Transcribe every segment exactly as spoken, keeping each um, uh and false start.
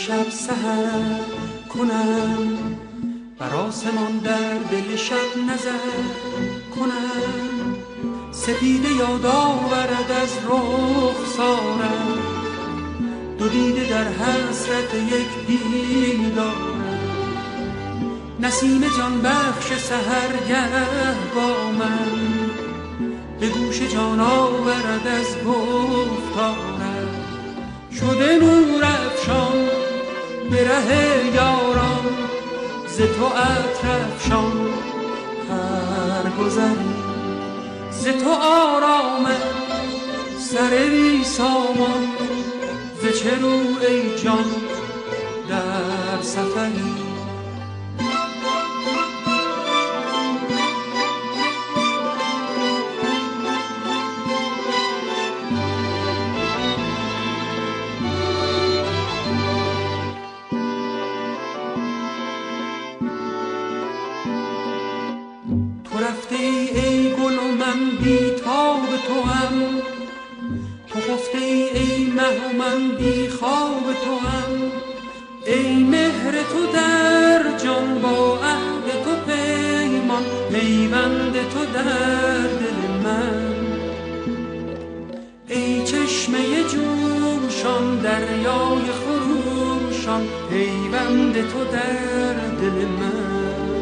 شب سحر کنم، بر آسمان در دل شب نظر کنم، سپیده یاد آورد از رخسارم، دو دیده در حسرت یک دیدارم، نسیم جان بخش سحرگه با من، به گوش جان آورد از گفتارم، شده نور افشان به ره یاران، ز تو عطر افشان هر گذری، ز تو آرام سر بی سامان، ز چه رو ای جان در سفری. رفته ای ای گل و من بی تاب تو هم، تو خفته ای ای مه و من بی خواب تو هم، ای مهر تو در جان با عهد تو پیمان، پیوند تو در دل من، ای چشمه جوشان دریای خروشان، پیوند تو در دل من.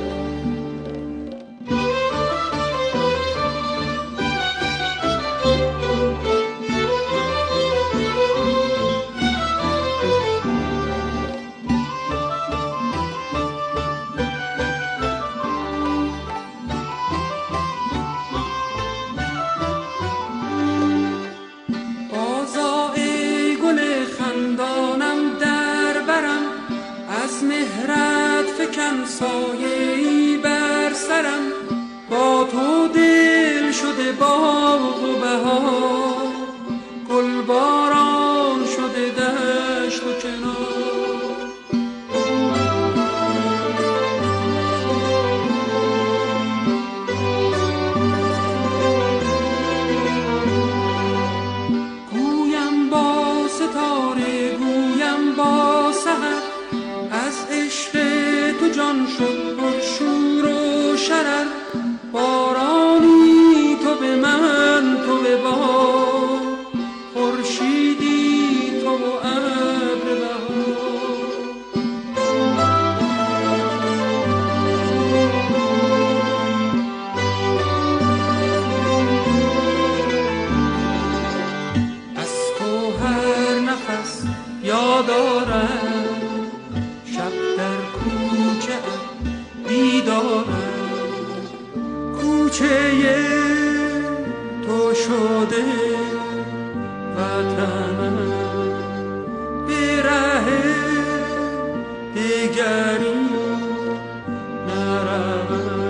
سایه‌ای بر سرم، با تو دل شده باغ و بهار، گل باران شده دشت و کنار، گویم با ستاره گویم با سحر، از عشق تو جان شد پر شور و شرر، بارانی تو به من تو به باد، خورشیدی تو و ابر بهار، از تو هر نفس یاد آرم، کوچه تو شده وطنم، به ره دیگری نروم.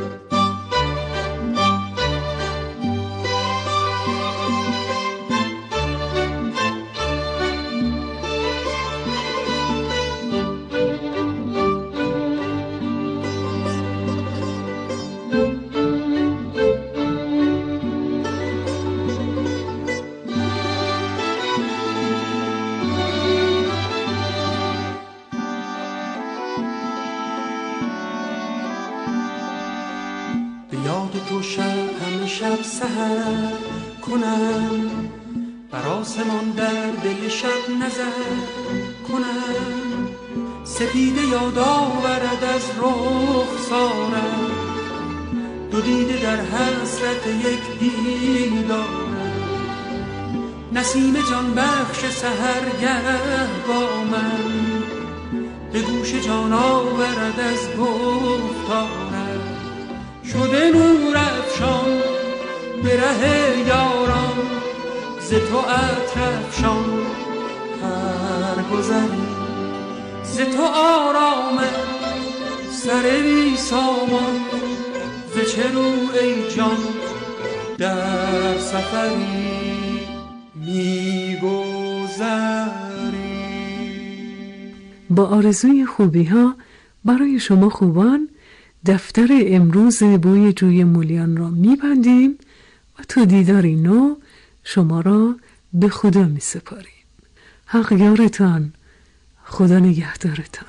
تو شب همه شب سحر کنم، بر آسمان در دل شب نظر کنم، سپیده یاد آورد از رخسارم، دو دیده در حسرت یک دیدارم، نسیم جان بخش سحرگه با من، به گوش جان آورد از گفتارم، شده نور افشان به ره یاران، ز تو عطر افشان هر گذری، ز تو آرام سر بی سامان، ز چه رو ای جان در سفری می‌گذری. با آرزوی خوبی ها برای شما خوبان، دفتر امروز بوی جوی مولیان را می‌بندیم و تا دیداری نو شما را به خدا می‌سپاریم. حق یارتان. خدا نگهدارتان.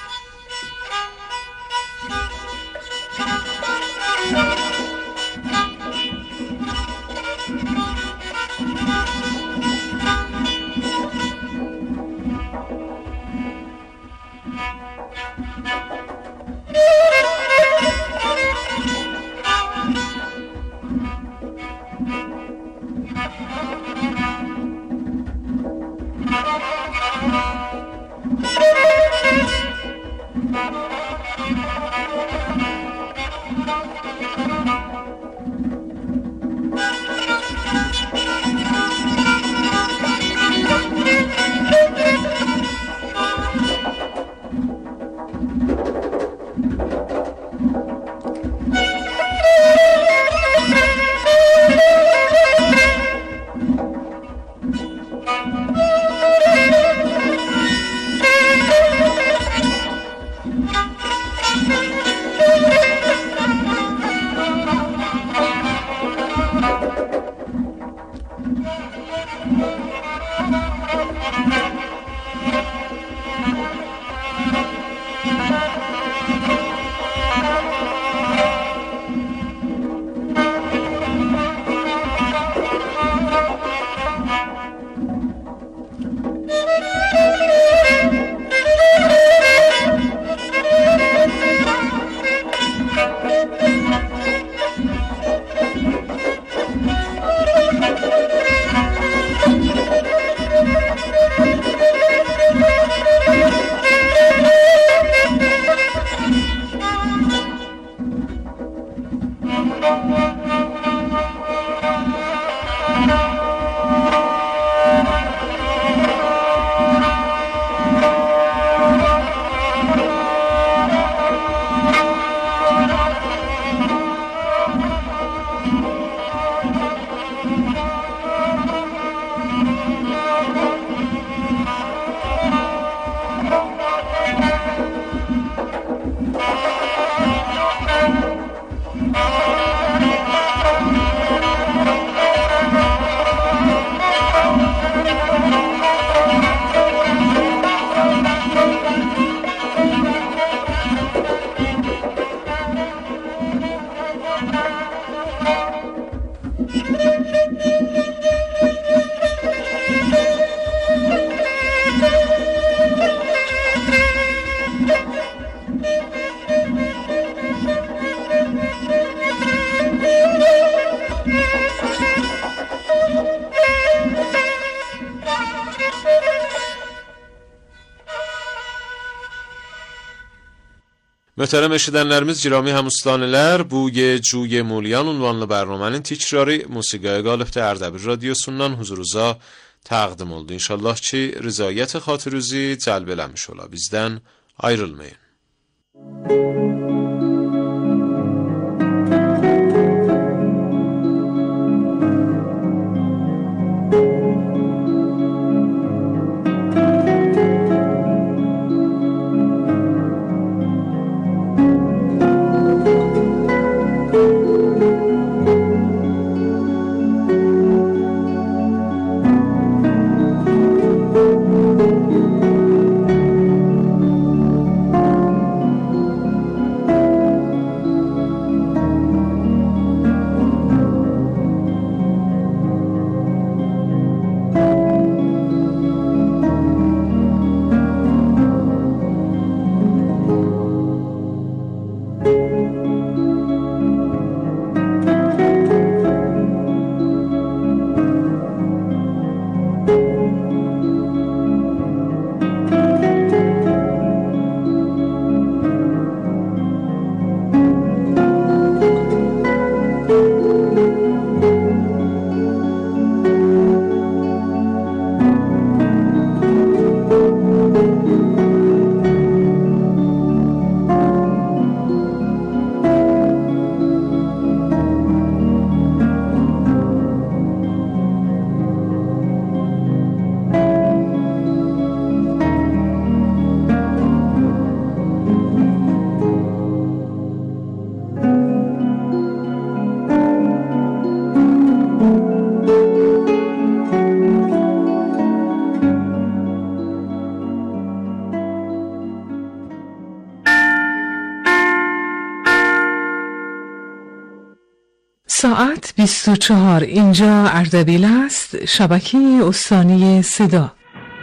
Möhtərəm eşidənlərimiz, girami həmüslanilər, bu Cuy Mulyan unvanlı bərnamənin tikrarı musiqiyə qalıbda Ərdəbil radiosundan huzuruza təqdim oldu. İnşallah ki, rızayət xatirüzü cəlb eləmiş ola. Bizdən ayrılmayın. ساعت بیست و چهار. اینجا اردبیل است، شبکه استانی صدا.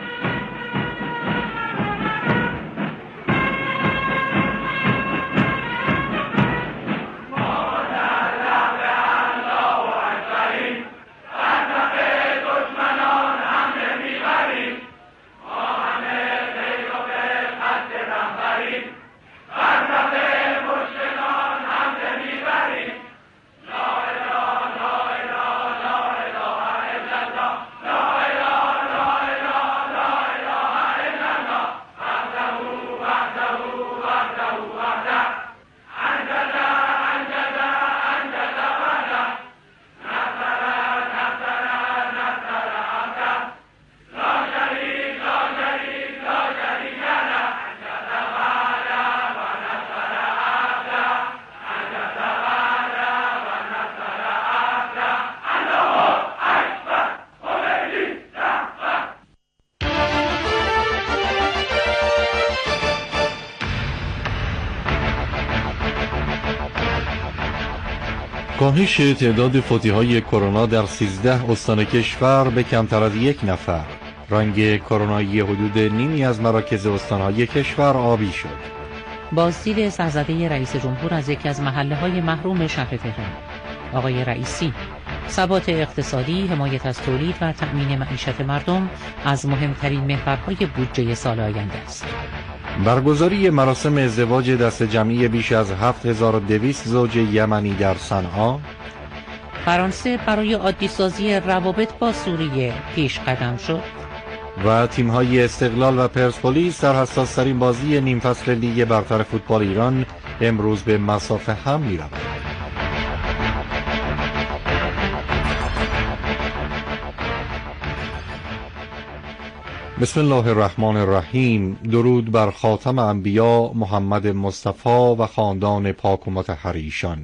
کاهش تعداد فوتی‌های کرونا در سیزده استان کشور به کمتر از یک نفر. رنگ کرونایی حدود نیمی از مراکز استان‌های کشور آبی شد. بازدید سرزده رئیس جمهور از یکی از محله‌های محروم شهر تهران. آقای رئیسی: ثبات اقتصادی، حمایت از تولید و تأمین معیشت مردم از مهمترین محورهای بودجه سال آینده است. برگزاری مراسم ازدواج دست جمعی بیش از هفت هزار و دویست زوج یمنی در صنعا. فرانسه برای عادی‌سازی روابط با سوریه پیش قدم شد. و تیم‌های استقلال و پرسپولیس در حساس‌ترین بازی نیم فصل لیگ برتر فوتبال ایران امروز به مصاف هم می‌روند. بسم الله الرحمن الرحیم. درود بر خاتم انبیا محمد مصطفی و خاندان پاک و مطهر ایشان.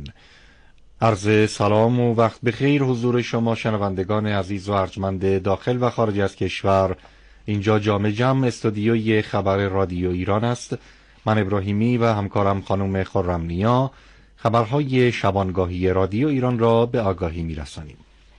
عرض سلام و وقت بخیر حضور شما شنوندگان عزیز و ارجمند داخل و خارج از کشور. اینجا جام جم استودیوی خبر رادیو ایران است. من ابراهیمی و همکارم خانم خرمنیا خبرهای شبانگاهی رادیو ایران را به آگاهی می‌رسانیم.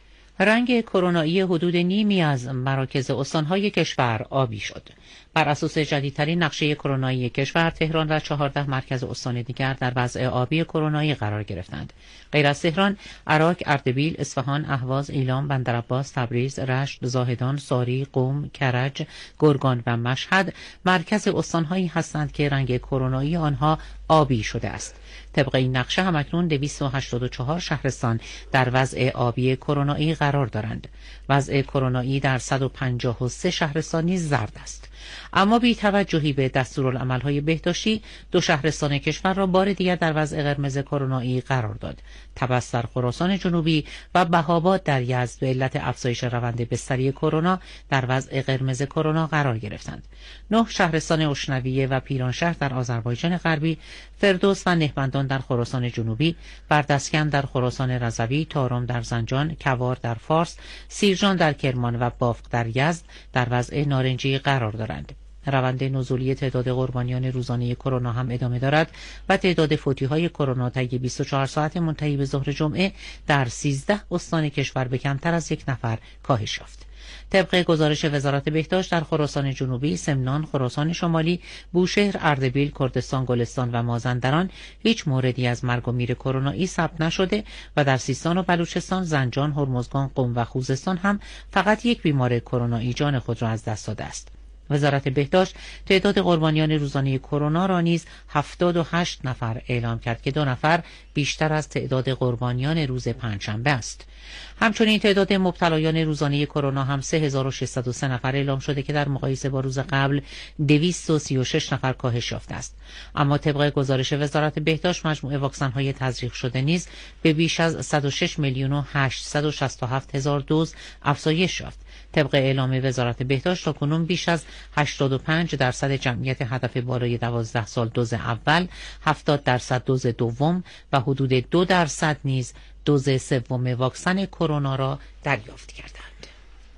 رنگ کرونایی حدود نیمی از مراکز استان‌های کشور آبی شد. بر اساس جدیدترین نقشه کرونایی کشور، تهران و چهارده مرکز استان دیگر در وضع آبی کرونایی قرار گرفتند. غیر از تهران، عراق، اردبیل، اصفهان، اهواز، ایلام، بندرعباس، تبریز، رشت، زاهدان، ساری، قم، کرج، گرگان و مشهد مرکز استان‌هایی هستند که رنگ کرونایی آنها آبی شده است. طبق این نقشه همکنون دویست و هشتاد و چهار شهرستان در وضع آبی کرونایی قرار دارند. وضع کرونایی در صد و پنجاه و سه شهرستان نیز زرد است. اما بی توجهی به دستورالعمل‌های بهداشتی، دو شهرستان کشور را بار دیگر در وضع قرمز کرونایی قرار داد. طبس در خراسان جنوبی و بهاباد در یزد به علت افزایش روند بستری کرونا در وضع قرمز کرونا قرار گرفتند. نه شهرستان اشنویه و پیرانشهر در آذربایجان غربی، فردوس و نهبندان در خراسان جنوبی، بردسکن در خراسان رضوی، تارم در زنجان، کوار در فارس، سیرجان در کرمان و بافق در یزد در وضع نارنجی قرار دارند. روند نزولی تعداد قربانیان روزانه کرونا هم ادامه دارد و تعداد فوتی‌های کرونا طی بیست و چهار ساعت منتهی به ظهر جمعه در سیزده استان کشور به کمتر از یک نفر کاهش یافت. طبق گزارش وزارت بهداشت، در خراسان جنوبی، سمنان، خراسان شمالی، بوشهر، اردبیل، کردستان، گلستان و مازندران هیچ موردی از مرگ و میر کرونایی ثبت نشده و در سیستان و بلوچستان، زنجان، هرمزگان، قم و خوزستان هم فقط یک بیمار کرونایی جان خود را از دست داده است. وزارت بهداشت تعداد قربانیان روزانه کرونا را نیز هفتاد و هشت نفر اعلام کرد که دو نفر بیشتر از تعداد قربانیان روز پنجشنبه است. همچنین تعداد مبتلایان روزانه کرونا هم سه هزار و ششصد و سه نفر اعلام شده که در مقایسه با روز قبل دویست و سی و شش نفر کاهش یافته است. اما طبق گزارش وزارت بهداشت، مجموع واکسن‌های تزریق شده نیز به بیش از صد و شش میلیون و هشتصد و شصت و هفت هزار دوز افزایش یافت. طبق اعلام وزارت بهداشت، تاکنون بیش از هشتاد و پنج درصد جمعیت هدف بالای دوازده سال دوز اول، هفتاد درصد دوز دوم و حدود دو درصد نیز دوز سوم واکسن کرونا را دریافت کردند.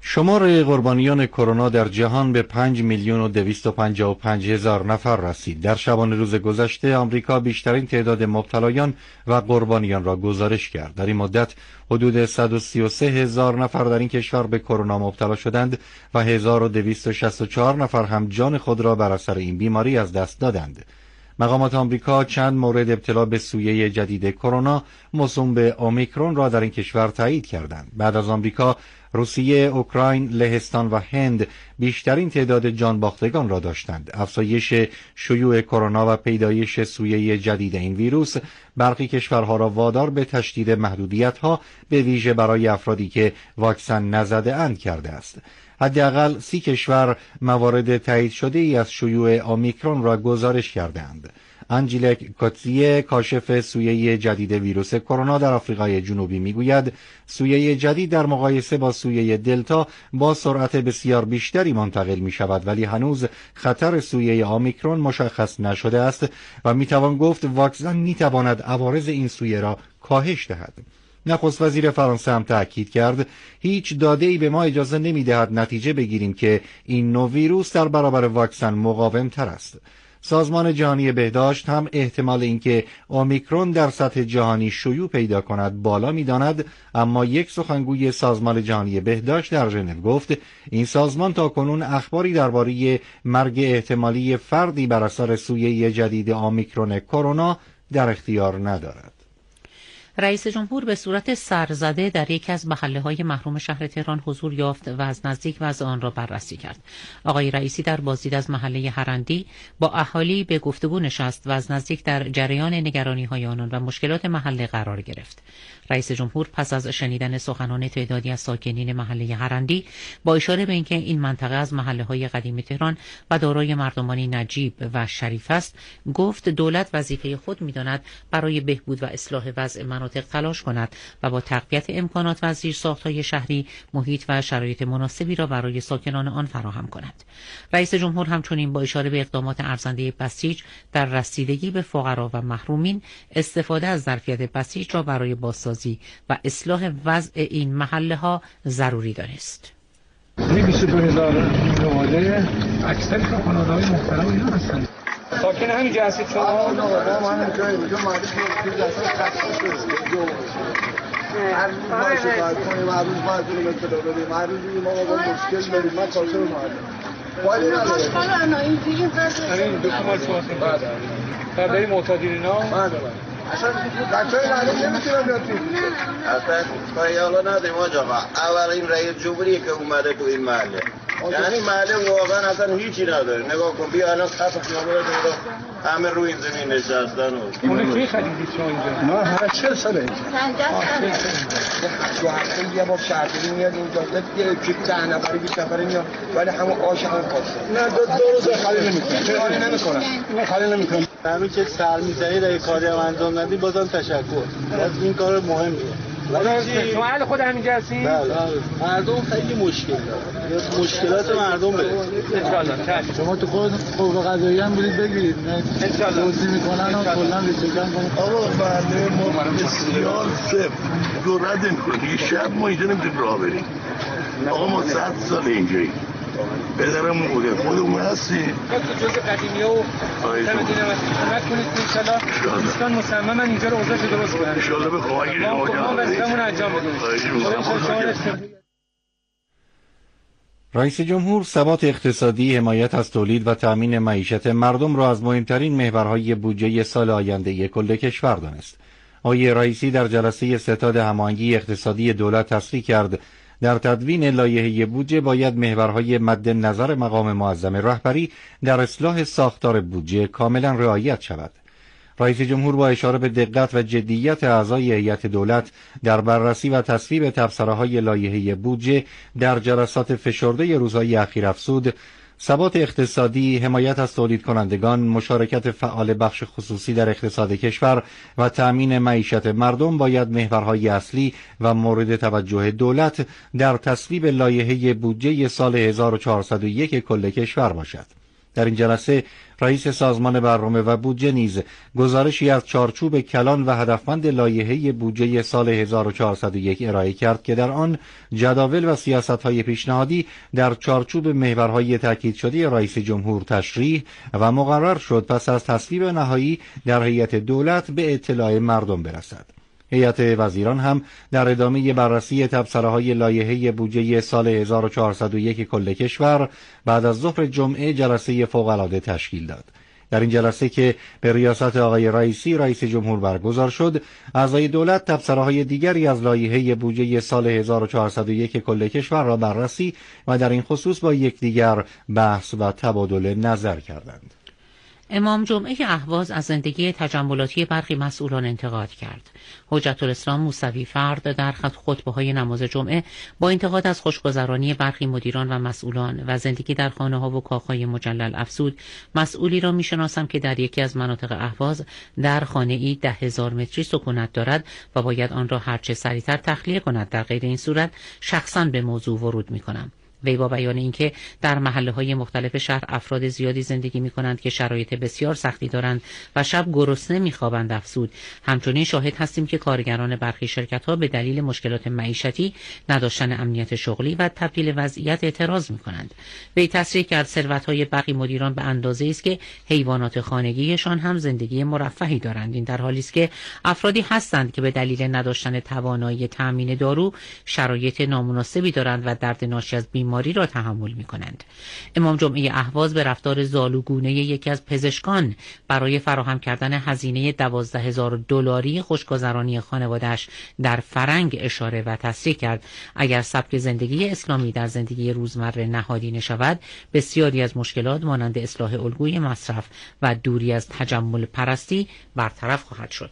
شمار قربانیان کرونا در جهان به پنج میلیون و دویست و پنجاه و پنج هزار نفر رسید. در شبانه روز گذشته آمریکا بیشترین تعداد مبتلایان و قربانیان را گزارش کرد. در این مدت حدود صد و سی و سه هزار نفر در این کشور به کرونا مبتلا شدند و هزار و دویست و شصت و چهار نفر هم جان خود را بر اثر این بیماری از دست دادند. مقامات آمریکا چند مورد ابتلا به سویه جدید کرونا موسوم به اومیکرون را در این کشور تایید کردند. بعد از آمریکا، روسیه، اوکراین، لهستان و هند بیشترین تعداد جان باختگان را داشتند. افزایش شیوع کرونا و پیدایش سویه جدید این ویروس برخی کشورها را وادار به تشدید محدودیت‌ها به ویژه برای افرادی که واکسن نزده اند کرده است. حداقل سی کشور موارد تایید شده ای از شیوع اومیکرون را گزارش کردند. انجلیک کوتزیه، کاشف سویه جدید ویروس کرونا در آفریقای جنوبی میگوید سویه جدید در مقایسه با سویه دلتا با سرعت بسیار بیشتری منتقل می شود، ولی هنوز خطر سویه اومیکرون مشخص نشده است و می توان گفت واکسن می تواند عوارض این سویه را کاهش دهد. نخست وزیر فرانسه هم تأکید کرد هیچ داده‌ای به ما اجازه نمی‌دهد نتیجه بگیریم که این نوع ویروس در برابر واکسن مقاوم تر است. سازمان جهانی بهداشت هم احتمال اینکه اومیکرون در سطح جهانی شیوع پیدا کند بالا می‌داند، اما یک سخنگوی سازمان جهانی بهداشت در ژنو گفت این سازمان تاکنون اخباری درباره مرگ احتمالی فردی بر اثر سویه جدید اومیکرون کرونا در اختیار ندارد. رئیس جمهور به صورت سرزده در یکی از محله‌های محروم شهر تهران حضور یافت و از نزدیک وضع آن را بررسی کرد. آقای رئیسی در بازدید از محله هرندی با اهالی به گفتگو نشست و از نزدیک در جریان نگرانی‌های آنان و مشکلات محله قرار گرفت. رئیس جمهور پس از شنیدن سخنان تعدادی از ساکنین محله هرندی با اشاره به اینکه این منطقه از محله‌های قدیم تهران و دارای مردمانی نجیب و شریف است، گفت دولت وظیفه خود می‌داند برای بهبود و اصلاح وضع مناطق تلاش کند و با تقویت امکانات و زیرساخت‌های شهری محیط و شرایط مناسبی را برای ساکنان آن فراهم کند. رئیس جمهور همچنین با اشاره به اقدامات ارزنده بسیج در رسیدگی به فقرا و محرومین، استفاده از ظرفیت بسیج را برای بازسازی و اصلاح وضع این محله‌ها ضروری دانست. بیست و دو هزار خانواده، اکثر خانواده‌های محترم اینا هستند. ساکن همینجا هستید شما؟ نه، ما همین جایی بودیم، ما هر روز ما با مشکل داریم، ما کاسه رو ماریم. ولی نداره. این دو کمال سواسیم. بعد داریم معتادین اینا؟ اصلا بچه های نهده نمیتونم بیاتیم. اصلا کاری حالا نداریم آجا آقا. اول این رئیس جمهوری که اومده تو این محله، یعنی محله واقعا اصلا هیچی نداره. نگاه کن بیا الان خط خیابون رو همه روی این زمین نشستن. اون کی خریدید شما اینجا؟ نه هر چهل ساله اینجا. دو هفته یه بار شهرداری میاد اینجا، یه کیپ ده نفری بیست نفری میاد، ولی همون آش همون پاسه. نه دو دو روز خالی نمیکنه. خالی نمیکنه. نه خالی نمیکنه. همین که سر میزنید در کاری هم انجام ندید بازم تشکر. از این کار مهمه. شما اهل خود همینجا هستین؟ بله. مردم خیلی مشکل دارن. مشکلات مردم بده. ان شاءالله. شما تو خود قوه قضاییه هم برید بگیرید. ان شاءالله. توضیح میکنن و کلا ریسکن کنن. آقا بنده ما بسیار سفت جرأت نمیکنه. یه شب ما اینجا نمیتونیم راه بریم. آقا ما صد سال اینجاییم. پدرم بوده خودمون هستی تو جز قدیمیه و سمدینه و کمک کنید انشالله دوستان مصممن اینجا رو اوضاعش درست کنن انشالله به کمک شما ما وظیفمون انجام بدیم. رئیس جمهور ثبات اقتصادی، حمایت از تولید و تأمین معیشت مردم را از مهمترین محورهای بودجه سال آینده کل کشور دانست. آقای رئیسی در جلسه ستاد هماهنگی اقتصادی دولت تصریح کرد در تدوین لایحه بودجه باید محورهای مد نظر مقام معظم رهبری در اصلاح ساختار بودجه کاملا رعایت شود. رئیس جمهور با اشاره به دقت و جدیت اعضای هیئت دولت در بررسی و تصویب تبصره‌های لایحه بودجه در جلسات فشرده روزهای اخیر افزود ثبات اقتصادی، حمایت از تولید کنندگان، مشارکت فعال بخش خصوصی در اقتصاد کشور و تأمین معیشت مردم باید محورهای اصلی و مورد توجه دولت در تصویب لایحه بودجه سال هزار و چهارصد و یک کل کشور باشد. در این جلسه رئیس سازمان برنامه و بودجه نیز گزارشی از چارچوب کلان و هدفمند لایحه بودجه سال هزار و چهارصد و یک ارائه کرد که در آن جداول و سیاست‌های پیشنهادی در چارچوب محورهای تاکید شده رئیس جمهور تشریح و مقرر شد پس از تصویب نهایی در هیئت دولت به اطلاع مردم برسد. هیئت وزیران هم در ادامه بررسی تبصره‌های لایحه بودجه سال هزار و چهارصد و یک کل کشور بعد از ظهر جمعه جلسه فوق‌العاده تشکیل داد. در این جلسه که به ریاست آقای رئیسی رئیس جمهور برگزار شد، اعضای دولت تبصره‌های دیگری از لایحه بودجه سال هزار و چهارصد و یک کل کشور را بررسی و در این خصوص با یکدیگر بحث و تبادل نظر کردند. امام جمعه اهواز از زندگی تجملاتی برخی مسئولان انتقاد کرد. حجت الاسلام موسوی فرد در خطبه‌های نماز جمعه با انتقاد از خوشگذرانی برخی مدیران و مسئولان و زندگی در خانه‌ها و کاخ‌های مجلل افزود، مسئولی را می‌شناسم که در یکی از مناطق اهواز در خانه‌ای ده هزار متری سکونت دارد و باید آن را هرچه سریعتر تخلیه کند. در غیر این صورت شخصاً به موضوع ورود می‌کنم. وی با بیان اینکه در محله‌های مختلف شهر افراد زیادی زندگی می‌کنند که شرایط بسیار سختی دارند و شب گرسنه می‌خوابند افزود، همچنین شاهد هستیم که کارگران برخی شرکت‌ها به دلیل مشکلات معیشتی، نداشتن امنیت شغلی و تبدیل وضعیت اعتراض می‌کنند. وی تصریح کرد ثروت‌های برخی مدیران به اندازه‌ای است که حیوانات خانگیشان هم زندگی مرفهی دارند. این در حالی است که افرادی هستند که به دلیل نداشتن توانایی تأمین دارو شرایط نامناسبی دارند و درد ناشی از بیماری بیماری را تحمل می کنند. امام جمعه اهواز به رفتار زالوگونه یکی از پزشکان برای فراهم کردن هزینه دوازده هزار دلاری خوشگذرانی خانواده‌اش در فرنگ اشاره و تصریح کرد اگر سبک زندگی اسلامی در زندگی روزمره نهادینه شود، بسیاری از مشکلات مانند اصلاح الگوی مصرف و دوری از تجمل پرستی برطرف خواهد شد.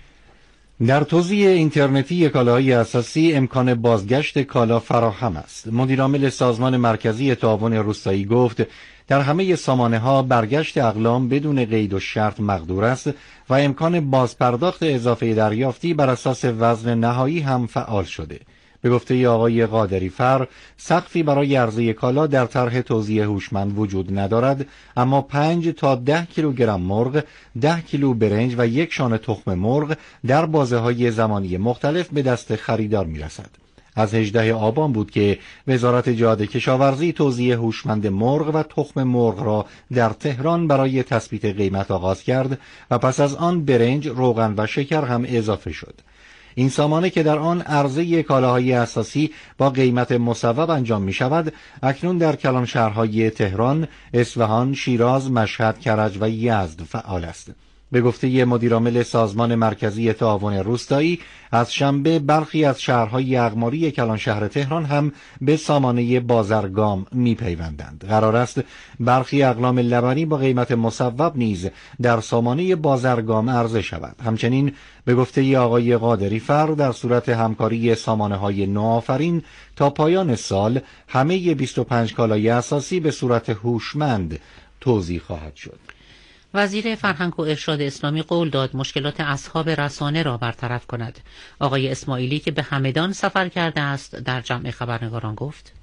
در توزیع اینترنتی کالاهای اساسی امکان بازگشت کالا فراهم است. مدیرعامل سازمان مرکزی تعاون روستایی گفت در همه سامانه‌ها برگشت اقلام بدون قید و شرط مقدور است و امکان بازپرداخت اضافه دریافتی بر اساس وزن نهایی هم فعال شده. به گفته آقای قادری فر، سقفی برای عرضه کالا در طرح توزیع هوشمند وجود ندارد، اما پنج تا ده کیلوگرم مرغ، ده کیلو برنج و یک شانه تخم مرغ در بازه‌های زمانی مختلف به دست خریدار می‌رسد. از هجدهم آبان بود که وزارت جهاد کشاورزی توزیع هوشمند مرغ و تخم مرغ را در تهران برای تثبیت قیمت آغاز کرد و پس از آن برنج، روغن و شکر هم اضافه شد. این سامانه که در آن عرضه کالاهای اساسی با قیمت مصوب انجام می شود، اکنون در کلان شهرهای تهران، اصفهان، شیراز، مشهد، کرج و یزد فعال است. به گفته مدیرعامل سازمان مرکزی تعاون روستایی، از شنبه برخی از شهرهای اقماری کلان شهر تهران هم به سامانه بازرگام می پیوندند. قرار است برخی اقلام لبنی با قیمت مصوب نیز در سامانه بازرگام عرضه شود. همچنین به گفته آقای قادری فر، در صورت همکاری سامانه های نوآفرین تا پایان سال همه بیست و پنج کالای اساسی به صورت هوشمند توزیع خواهد شد. وزیر فرهنگ و ارشاد اسلامی قول داد مشکلات اصحاب رسانه را برطرف کند. آقای اسماعیلی که به همدان سفر کرده است در جمع خبرنگاران گفت: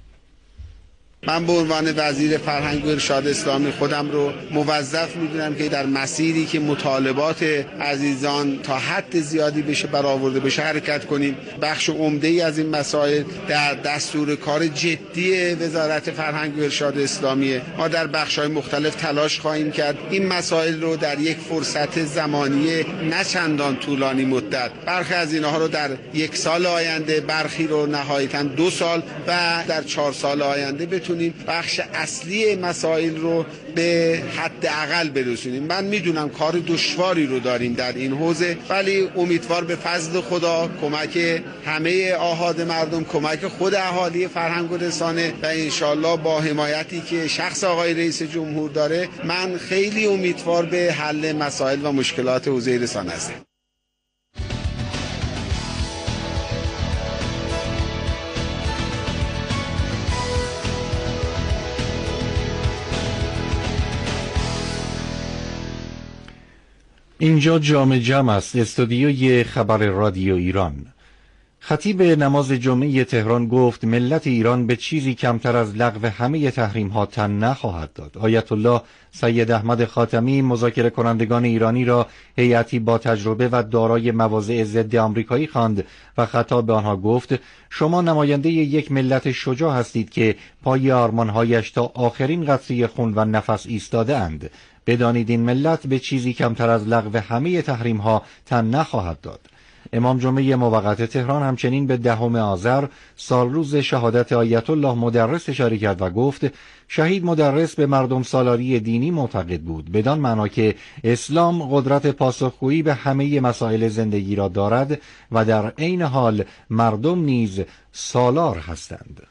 من به عنوان وزیر فرهنگ و ارشاد اسلامی خودم رو موظف می‌دونم که در مسیری که مطالبات عزیزان تا حد زیادی بشه برآورده بشه حرکت کنیم. بخش عمده‌ای از این مسائل در دستور کار جدی وزارت فرهنگ و ارشاد اسلامی. ما در بخش‌های مختلف تلاش خواهیم کرد این مسائل رو در یک فرصت زمانی نه چندان طولانی مدت، برخی از اینها رو در یک سال آینده، برخی رو نهایتاً دو سال و در چهار سال آینده بتونیم بخش اصلی مسائل رو به حد اقل برسونیم. من میدونم کار دشواری رو داریم در این حوزه، ولی امیدوار به فضل خدا، کمک همه آحاد مردم، کمک خود اهالی فرهنگ و رسانه و انشالله با حمایتی که شخص آقای رئیس جمهور داره، من خیلی امیدوار به حل مسائل و مشکلات حوزه رسانه هستم. اینجا جام جم است، استودیوی خبر رادیو ایران. خطیب نماز جمعه تهران گفت ملت ایران به چیزی کمتر از لغو همه تحریم ها تن نخواهد داد. آیت الله سید احمد خاتمی مذاکره کنندگان ایرانی را هیئتی با تجربه و دارای مواضع ضد آمریکایی خواند و خطاب به آنها گفت شما نماینده یک ملت شجاع هستید که پای آرمانهایش تا آخرین قطره خون و نفس ایستاده اند. بدانید این ملت به چیزی کمتر از لغو همه تحریم ها تن نخواهد داد. امام جمعه موقت تهران همچنین به دهم آذر سال روز شهادت آیت الله مدرس اشاره کرد و گفت شهید مدرس به مردم سالاری دینی معتقد بود، بدان معنا که اسلام قدرت پاسخگویی به همه مسائل زندگی را دارد و در عین حال مردم نیز سالار هستند.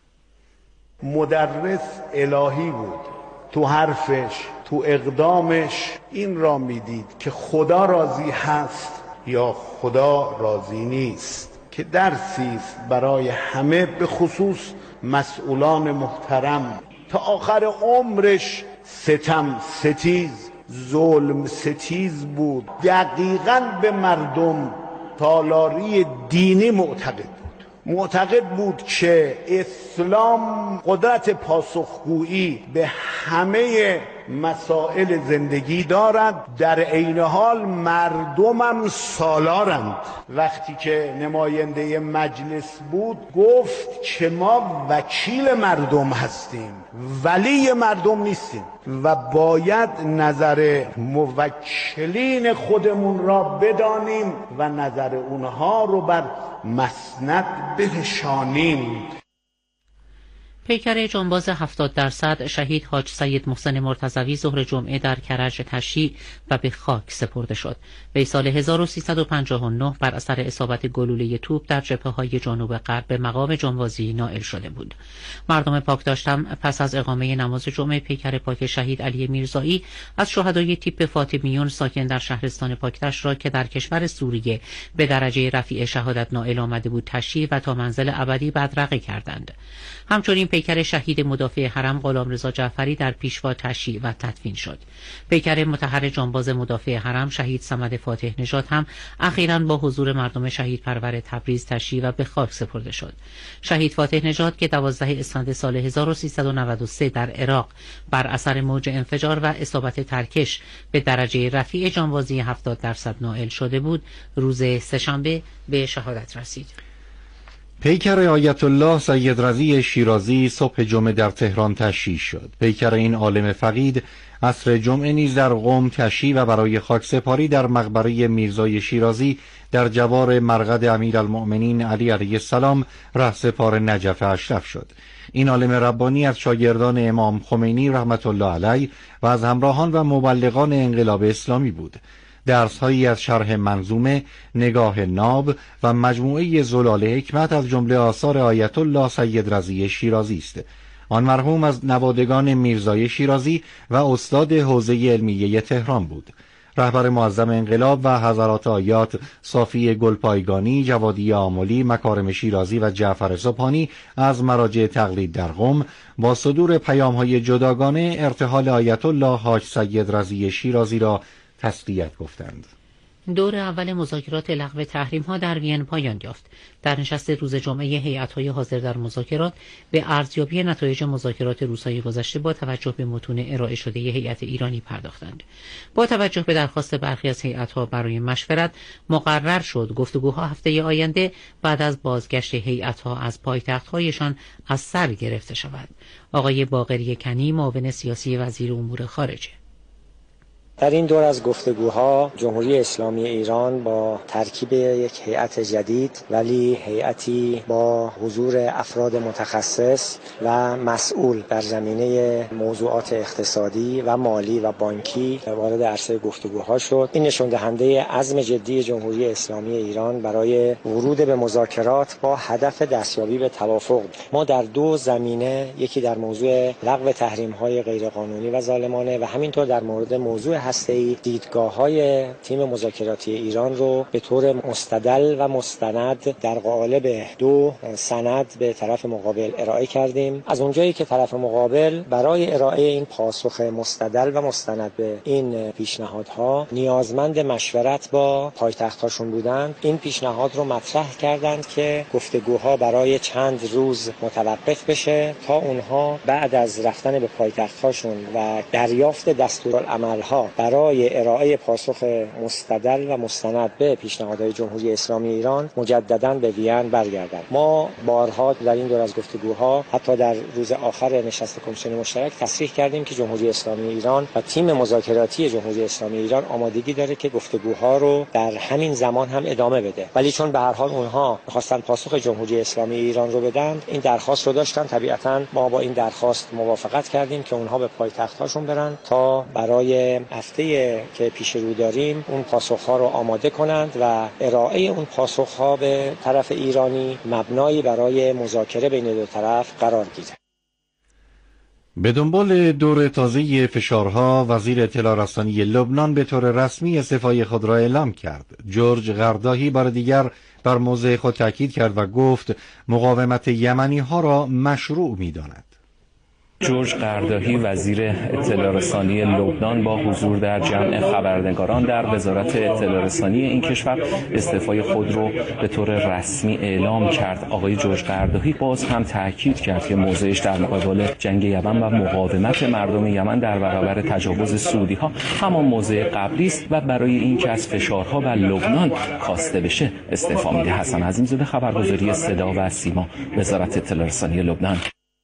مدرس الهی بود، تو حرفش، تو اقدامش این را میدید که خدا راضی هست یا خدا راضی نیست، که درسی است برای همه، به خصوص مسئولان محترم. تا آخر عمرش ستم ستیز، ظلم ستیز بود، دقیقاً به مردم سالاری دینی معتقد بود. معتقد بود که اسلام قدرت پاسخگویی به همه مسائل زندگی دارد، در عین حال مردمم سالارند. وقتی که نماینده مجلس بود گفت که ما وکیل مردم هستیم، ولی مردم نیستیم و باید نظر موکلین خودمون را بدانیم و نظر اونها رو بر مسند بنشانیم. پیکر جانباز هفتاد درصد شهید حاج سید محسن مرتضوی ظهر جمعه در کرج تشییع و به خاک سپرده شد. وی سال هزار و سیصد و پنجاه و نه بر اثر اصابت گلوله توپ در جبهه‌های جنوب غرب به مقام جانبازی نائل شده بود. مردم پاکداشتم پس از اقامه نماز جمعه پیکر پاک شهید علی میرزایی از شهدای تیپ فاطمیون ساکن در شهرستان پاکدشت را که در کشور سوریه به درجه رفیع شهادت نائل آمده بود تشییع و تا منزل ابدی بدرقه کردند. همچنین پیکر شهید مدافع حرم غلامرضا جعفری در پیشوا تشییع و تدفین شد. پیکر مطهر جانباز مدافع حرم شهید صمد فاتح نژاد هم اخیراً با حضور مردم شهید پرور تبریز تشییع و به خاک سپرده شد. شهید فاتح نژاد که دوازده اسفند سال هزار و سیصد و نود و سه در عراق بر اثر موج انفجار و اصابت ترکش به درجه رفیع جانبازی هفتاد درصد نائل شده بود، روز سه‌شنبه به شهادت رسید. پیکر آیت الله سید رضی شیرازی صبح جمعه در تهران تشییع شد. پیکر این عالم فقید عصر جمعه نیز در قم تشییع و برای خاکسپاری در مقبره میرزای شیرازی در جوار مرقد امیرالمؤمنین علی علیه السلام رهسپار نجف اشرف شد. این عالم ربانی از شاگردان امام خمینی رحمت الله علیه و از همراهان و مبلغان انقلاب اسلامی بود. درس‌هایی از شرح منظومه، نگاه ناب و مجموعه زلال حکمت از جمله آثار آیت الله سید رضی شیرازی است. آن مرحوم از نوادگان میرزای شیرازی و استاد حوزه علمیه تهران بود. رهبر معظم انقلاب و حضرات آیات صافی گلپایگانی، جوادی آملی، مکارم شیرازی و جعفر سبحانی از مراجع تقلید در قم با صدور پیام‌های جداگانه ارتحال آیت الله حاج سید رضی شیرازی را تسلیت گفتند. دور اول مذاکرات لغو تحریم ها در وین پایان یافت. در نشست روز جمعه هیئت‌های حاضر در مذاکرات به ارزیابی نتایج مذاکرات روزهای گذشته با توجه به متون ارائه شده هیئت ایرانی پرداختند. با توجه به درخواست برخی از هیئت‌ها برای مشورت مقرر شد گفتگوها هفته آینده بعد از بازگشت هیئت‌ها از پایتخت‌هایشان از سر گرفته شود. آقای باقری کنی معاون سیاسی وزیر امور خارجه: در این دور از گفتگوها جمهوری اسلامی ایران با ترکیب یک هیئت جدید ولی هیئتی با حضور افراد متخصص و مسئول در زمینه موضوعات اقتصادی و مالی و بانکی وارد عرصه گفتگوها شد. این نشون دهنده عزم جدی جمهوری اسلامی ایران برای ورود به مذاکرات با هدف دستیابی به توافق. ما در دو زمینه، یکی در موضوع لغو تحریم‌های غیرقانونی و ظالمانه و همینطور در مورد موضوع هسته‌ای دیدگاه‌های تیم مذاکراتی ایران رو به طور مستدل و مستند در قالب دو سند به طرف مقابل ارائه کردیم. از اونجایی که طرف مقابل برای ارائه این پاسخ مستدل و مستند به این پیشنهادها نیازمند مشورت با پایتخت‌هاشون بودند، این پیشنهاد رو مطرح کردند که گفتگوها برای چند روز متوقف بشه تا اونها بعد از رفتن به پایتخت‌هاشون و دریافت دستورالعمل‌ها برای ارائه پاسخ مستدل و مستند به پیشنهادهای جمهوری اسلامی ایران مجدداً به وین برگردند. ما بارها در این دور از گفتگوها حتی در روز آخر نشست کمیسیون مشترک تصریح کردیم که جمهوری اسلامی ایران و تیم مذاکراتی جمهوری اسلامی ایران آمادگی داره که گفتگوها رو در همین زمان هم ادامه بده، ولی چون به هر حال اونها می‌خواستن پاسخ جمهوری اسلامی ایران رو بدن، این درخواست رو داشتن. طبیعتاً ما با این درخواست موافقت کردیم که اونها به پایتخت‌هاشون برن تا برای هفته‌ای که پیش رو داریم اون پاسخ‌ها رو آماده کنند و ارائه اون پاسخ‌ها به طرف ایرانی مبنایی برای مذاکره بین دو طرف قرار گیره. به دنبال دور تازه فشارها، وزیر اطلاع رسانی لبنان به طور رسمی استعفای خود را اعلام کرد. جورج قرداهی بار دیگر بر موضع خود تاکید کرد و گفت مقاومت یمنی ها را مشروع می داند. جورج قرداهی وزیر اطلاع رسانی لبنان با حضور در جمع خبرنگاران در وزارت اطلاع رسانی این کشور استعفای خود را به طور رسمی اعلام کرد. آقای جورج قرداهی باز هم تاکید کرد که موضعش در مقابل جنگ یمن و مقاومت مردم یمن در برابر تجاوز سعودی ها همان موضع قبلی است و برای اینکه از فشارها بر لبنان کاسته بشه استعفا میده. حسن عظیم‌زاده، خبرگزاری صدا و سیما، وزارت اطلاع رسانی لبنان.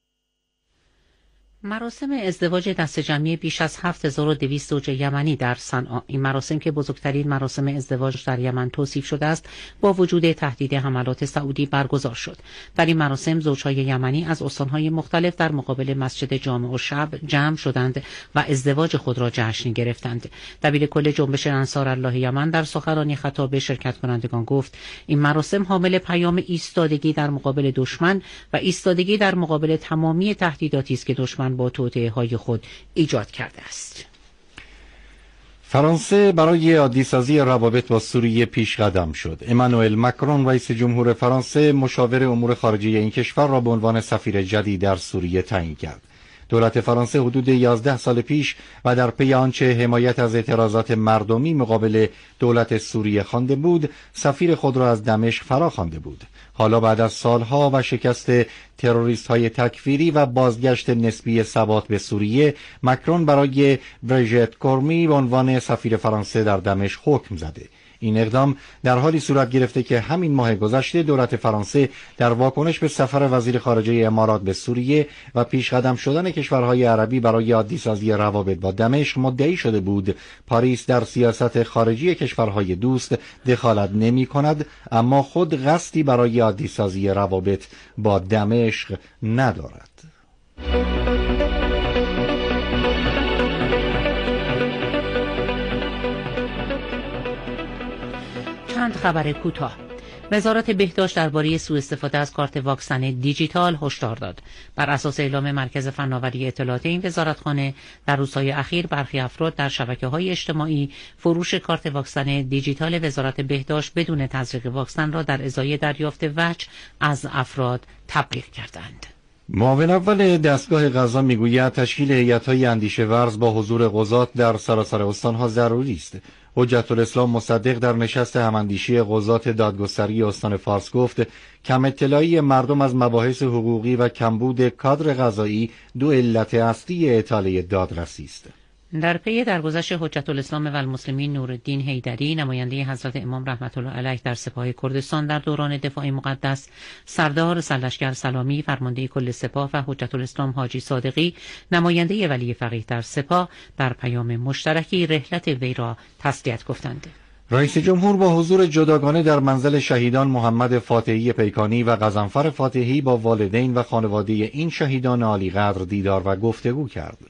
مراسم ازدواج دست جمعی بیش از هفت هزار و دویست زوج یمنی در صنعا. این مراسم که بزرگترین مراسم ازدواج در یمن توصیف شده است، با وجود تهدید حملات سعودی برگزار شد. در این مراسم زوجهای یمنی از استانهای مختلف در مقابل مسجد جامع الشعب جمع شدند و ازدواج خود را جشن گرفتند. دبیر کل جنبش انصار الله یمن در سخنرانی خطاب به شرکت کنندگان گفت این مراسم حامل پیام ایستادگی در مقابل دشمن و ایستادگی در مقابل تمامی تهدیداتی است که دشمن با توطئه‌های خود ایجاد کرده است. فرانسه برای عادی‌سازی روابط با سوریه پیش قدم شد. امانوئل مکرون رئیس جمهور فرانسه مشاور امور خارجه این کشور را به عنوان سفیر جدید در سوریه تعیین کرد. دولت فرانسه حدود یازده سال پیش و در پی آنچه حمایت از اعتراضات مردمی مقابل دولت سوریه خوانده بود، سفیر خود را از دمشق فراخوانده بود. حالا بعد از سالها و شکست تروریست‌های تکفیری و بازگشت نسبی ثبات به سوریه، مکرون برای بریژت کورمی به عنوان سفیر فرانسه در دمشق حکم زده. این اقدام در حالی صورت گرفته که همین ماه گذشته دولت فرانسه در واکنش به سفر وزیر خارجه امارات به سوریه و پیش قدم شدن کشورهای عربی برای عادی‌سازی روابط با دمشق مدعی شده بود پاریس در سیاست خارجی کشورهای دوست دخالت نمی کند، اما خود قصدی برای عادی‌سازی روابط با دمشق ندارد. چند خبر کوتاه. وزارت بهداشت درباره سوء استفاده از کارت واکسن دیجیتال هشدار داد. بر اساس اعلام مرکز فناوری اطلاعات این وزارتخانه، در روزهای اخیر برخی افراد در شبکه‌های اجتماعی فروش کارت واکسن دیجیتال وزارت بهداشت بدون تزریق واکسن را در ازای دریافت وجه از افراد تبلیغ کردند. معاون اول دستگاه قضا میگوید تشکیل هیئت‌های اندیشه ورز با حضور قضات در سراسر استان‌ها ضروری است. حجت الاسلام مصدق در نشست هماندیشی قضات دادگستری استان فارس گفت کم اطلاعی مردم از مباحث حقوقی و کمبود کادر قضایی دو علت اصلی اطاله دادرسی است. در پی درگذشت حجت الاسلام و المسلمین نورالدین حیدری، نماینده حضرت امام رحمت الله علیه در سپاه کردستان در دوران دفاع مقدس، سردار سرلشکر سلامی فرمانده کل سپاه و حجت الاسلام حاجی صادقی، نماینده ولی فقیه در سپاه، در پیام مشترکی رحلت وی را تسلیت گفتند. رئیس جمهور با حضور جداگانه در منزل شهیدان محمد فاتحی پیکانی و غضنفر فاتحی با والدین و خانواده این شهیدان عالیقدر دیدار و گفتگو کرد.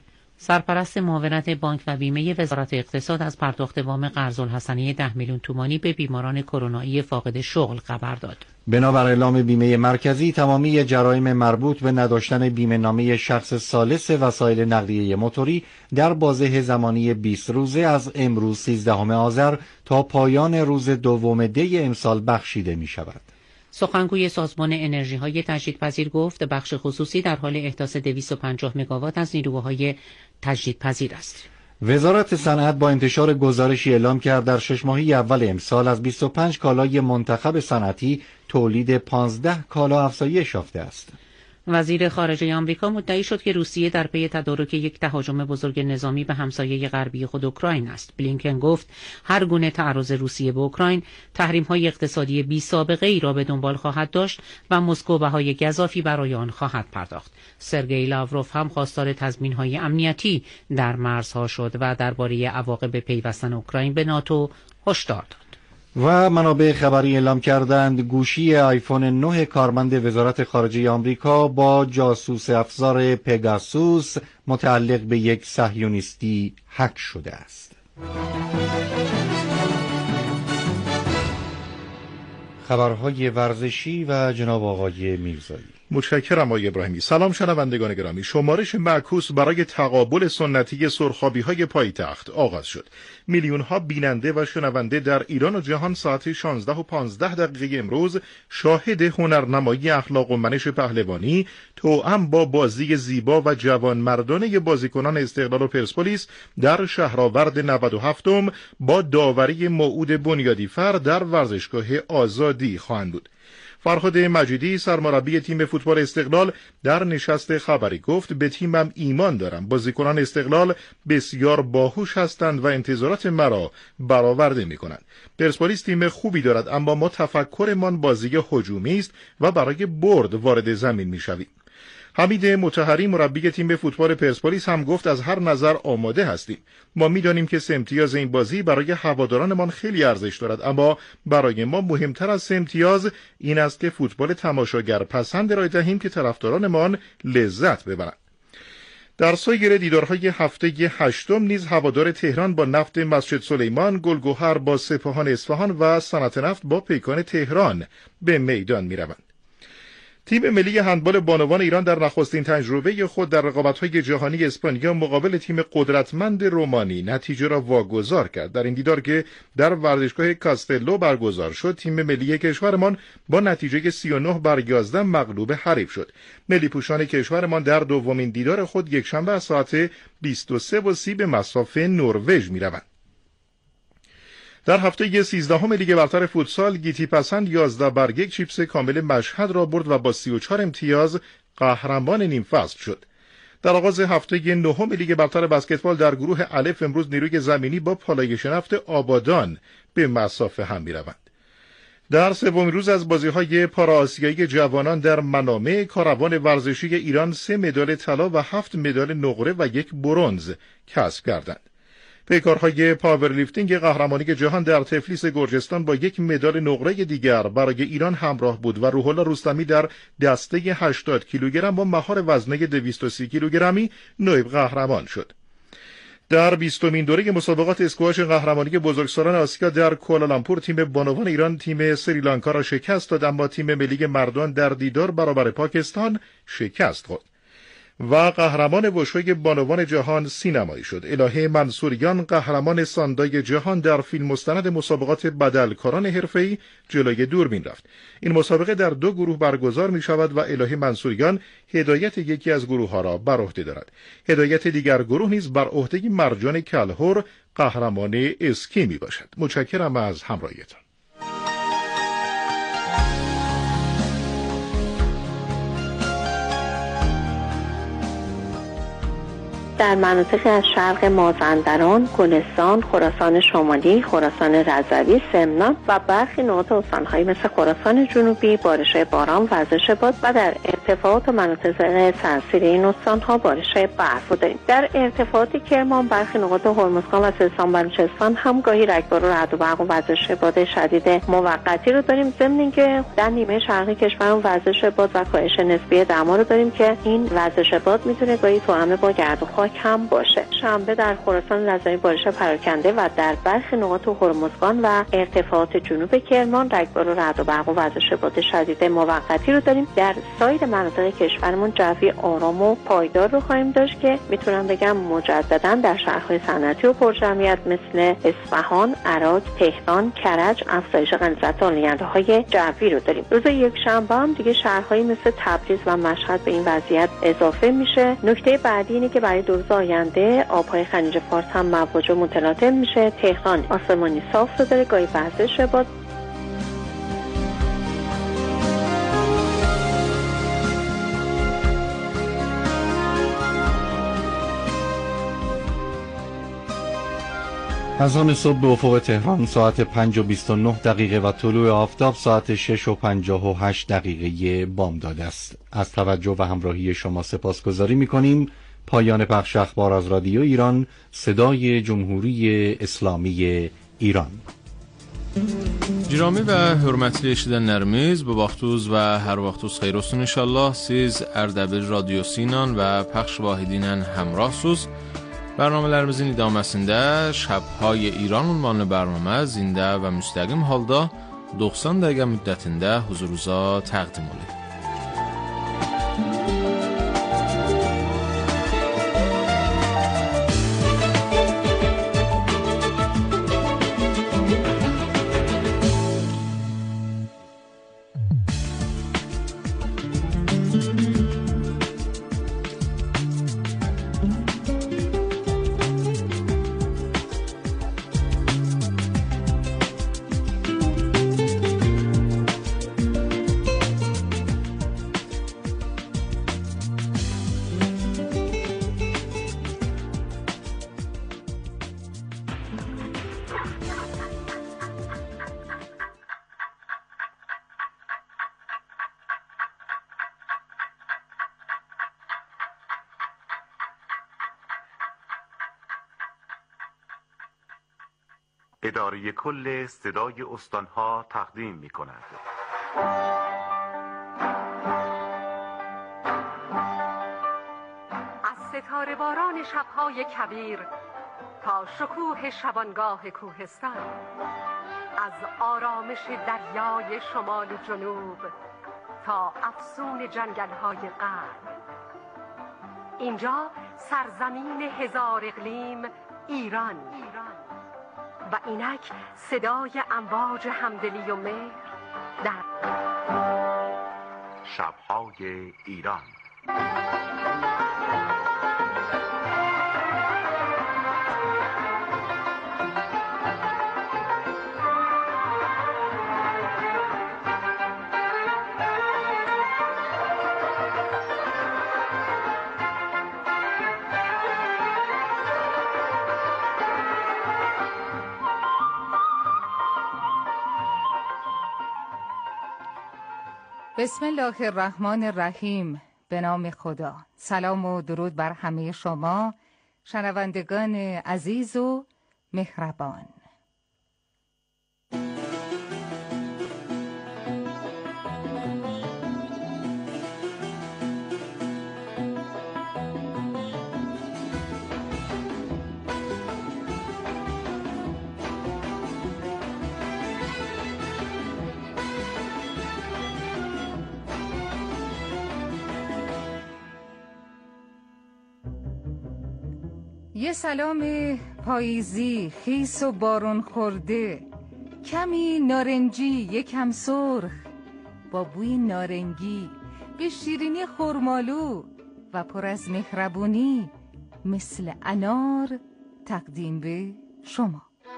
سرپرست معاونت بانک و بیمه وزارت اقتصاد از پرداخت وام قرض الحسنه ده میلیون تومانی به بیماران کرونایی فاقد شغل خبر داد. بنابر اعلام بیمه مرکزی، تمامی جرایم مربوط به نداشتن بیمه نامه شخص ثالث وسایل نقلیه موتوری در بازه زمانی بیست روزه از امروز سیزدهم آذر تا پایان روز دوم دی امسال بخشیده می شود. سخنگوی سازمان انرژی‌های تجدیدپذیر گفت بخش خصوصی در حال احداث دویست و پنجاه مگاوات از نیروهای تجدیدپذیر است. وزارت صنعت با انتشار گزارشی اعلام کرد در شش ماهه اول امسال از بیست و پنج کالای منتخب صنعتی تولید پانزده کالا افزایش یافته است. وزیر خارجه آمریکا مدعی شد که روسیه در پی تدارک یک تهاجم بزرگ نظامی به همسایه غربی خود اوکراین است. بلینکن گفت هر گونه تعرض روسیه به اوکراین تحریم‌های اقتصادی بی سابقه ای را به دنبال خواهد داشت و مسکو بهای گزافی برای آن خواهد پرداخت. سرگئی لاوروف هم خواستار تضمین‌های امنیتی در مرزها شد و درباره عواقب پیوستن اوکراین به ناتو هشدار داد. و منابع خبری اعلام کردند گوشی آیفون نه کارمند وزارت خارجه آمریکا با جاسوس افزار پگاسوس متعلق به یک صهیونیستی هک شده است. خبرهای ورزشی و جناب آقای میرزایی. متشکرم آقای ابراهیمی. سلام شنوندگان گرامی. شمارش معکوس برای تقابل سنتی سرخابی‌های پایتخت آغاز شد. میلیون‌ها بیننده و شنونده در ایران و جهان ساعت شانزده و پانزده دقیقه امروز شاهد هنرنمایی اخلاق و منش پهلوانی توأم با بازی زیبا و جوانمردانه بازیکنان استقلال و پرسپولیس در شهرآورد نود و هفتم با داوری موعود بنیادی‌فر در ورزشگاه آزادی خواهند بود. فرهاد مجیدی سرمربی تیم فوتبال استقلال در نشست خبری گفت به تیمم ایمان دارم، بازیکنان استقلال بسیار باهوش هستند و انتظارات مرا برآورده می‌کنند. پرسپولیس تیم خوبی دارد اما ما تفکرمان بازی هجومی است و برای برد وارد زمین می‌شویم. حمید مطهری مربی تیم فوتبال پرسپولیس هم گفت از هر نظر آماده هستیم. ما می‌دانیم که سه امتیاز این بازی برای هوادارانمان خیلی ارزش دارد، اما برای ما مهمتر از سه امتیاز این است که فوتبال تماشاگر پسند ارائه دهیم که طرفدارانمان لذت ببرند. در سایر دیدارهای هفته هشتم نیز هوادار تهران با نفت مسجد سلیمان، گلگهر با سپاهان اصفهان و صنعت نفت با پیکان تهران به میدان می‌روند. تیم ملی هندبال بانوان ایران در نخستین تجربه خود در رقابت‌های جهانی اسپانیا مقابل تیم قدرتمند رومانی نتیجه را واگذار کرد. در این دیدار که در ورزشگاه کاستلو برگزار شد، تیم ملی کشورمان با نتیجه سی و نه بر یازده مغلوب حریف شد. ملی پوشان کشورمان در دومین دیدار خود یکشنبه از ساعت بیست و سه و سی به مصاف نروژ می‌روند. در هفته سیزدهم لیگ برتر فوتسال گیتی پسند یازده بر یک چیپس کامل مشهد را برد و با سی و چهار امتیاز قهرمان نیم فصل شد. در آغاز هفته نهم لیگ برتر بسکتبال در گروه الف امروز نیروی زمینی با پالایش نفت آبادان به مصافه هم می‌روند. در سومین روز از بازی‌های پارآسیایی جوانان در منامه، کاروان ورزشی ایران سه مدال طلا و هفت مدال نقره و یک برنز کسب کردند. پیکارهای پاورلیفتینگ قهرمانی جهان در تفلیس گرجستان با یک مدال نقره دیگر برای ایران همراه بود و روح الله رستمی در دسته هشتاد کیلوگرم با مهار وزنه دویست و سی کیلوگرمی نایب قهرمان شد. در بیستمین دوره مسابقات اسکواش قهرمانی بزرگسالان آسیا در کوالالامپور تیم بانوان ایران تیم سریلانکا را شکست داد، اما تیم ملی مردان در دیدار برابر پاکستان شکست خورد. و قهرمان وشوی بانوان جهان سینمایی شد. الهه منصوریان قهرمان ساندای جهان در فیلم مستند مسابقات بدلکاران حرفه‌ای جلوی دوربین رفت. این مسابقه در دو گروه برگزار می شود و الهه منصوریان هدایت یکی از گروه ها را بر عهده دارد. هدایت دیگر گروه نیز بر عهده مرجان کلهر قهرمان اسکی می باشد. متشکرم از همراهیتان. در مناطق از شرق مازندران، گلستان، خراسان شمالی، خراسان رضوی، سمنان و برخی نقاط استان‌های مثل خراسان جنوبی بارش‌های باران وزش باد و در ارتفاعات مناطق سراسری این استان‌ها بارش‌های برف داریم. در ارتفاعات کرمان برخی نقاط هرمزگان و سیستان بلوچستان هم گاهی رگبار و رعد و برق و وزش باد شدید موقتی رو داریم. ضمن اینکه در نیمه شرقی کشور وزش باد و کاهش نسبی دما رو داریم که این وزش باد میتونه گاهی توأم با گرد و خاک خاک هم باشه. شنبه در خراسان رضایی بارش پراکنده و در برخی نقاط هرمزگان و ارتفاعات جنوب کرمان رگبار و رعد و برق و وزش باد شدید موقتی رو داریم. در سایر مناطق کشورمون جوی آرام و پایدار رو خواهیم داشت که میتونم بگم مجددا در شهرهای صنعتی و پرجمعیت مثل اصفهان، عراق، تهران، کرج افزایش غلظت آلودگی‌های جوی رو داریم. روز یکشنبه هم دیگه شهرهایی مثل تبریز و مشهد به این وضعیت اضافه میشه. نکته بعدی اینه که برای دو روز آینده آبهای خلیج فارس هم مواج و متلاطم میشه. تهران آسمانی صاف رو داره، گاهی وزش باد. از آن صبح به افق تهران ساعت پنج و بیست و نه دقیقه و طلوع آفتاب ساعت شش و پنجاه و هشت دقیقه بامداد است. از توجه و همراهی شما سپاسگزاری می‌کنیم. پایان بخش اخبار از رادیو ایران، صدای جمهوری اسلامی ایران. جرامی و hörmətli eşidənlərimiz, bu vaxtınız və hər vaxtınız xeyir olsun inşallah. Siz Ərdəbil radiosu ilə və pəxş vahidi ilə həmrahsınız. برنامه‌lərimizin idaməsində Şəbhay İran ünvanlı bərnamə zində və müstəqim halda doxsan dəqiqə müddətində huzurunuza təqdim olunur. اداره کل صدای استانها تقدیم می کند. از ستاره باران شبهای کبیر تا شکوه شبانگاه کوهستان، از آرامش دریای شمال و جنوب تا افسون جنگل‌های غرب، اینجا سرزمین هزار اقلیم ایران و اینک صدای امواج همدلی و مهر در شب‌های ایران. بسم الله الرحمن الرحیم. به نام خدا. سلام و درود بر همه شما شنوندگان عزیز و مهربان. یه سلام پاییزی خیس و بارون خورده، کمی نارنجی یکم سرخ، با بوی نارنگی به شیرینی خرمالو و پر از مهربونی مثل انار تقدیم به شما.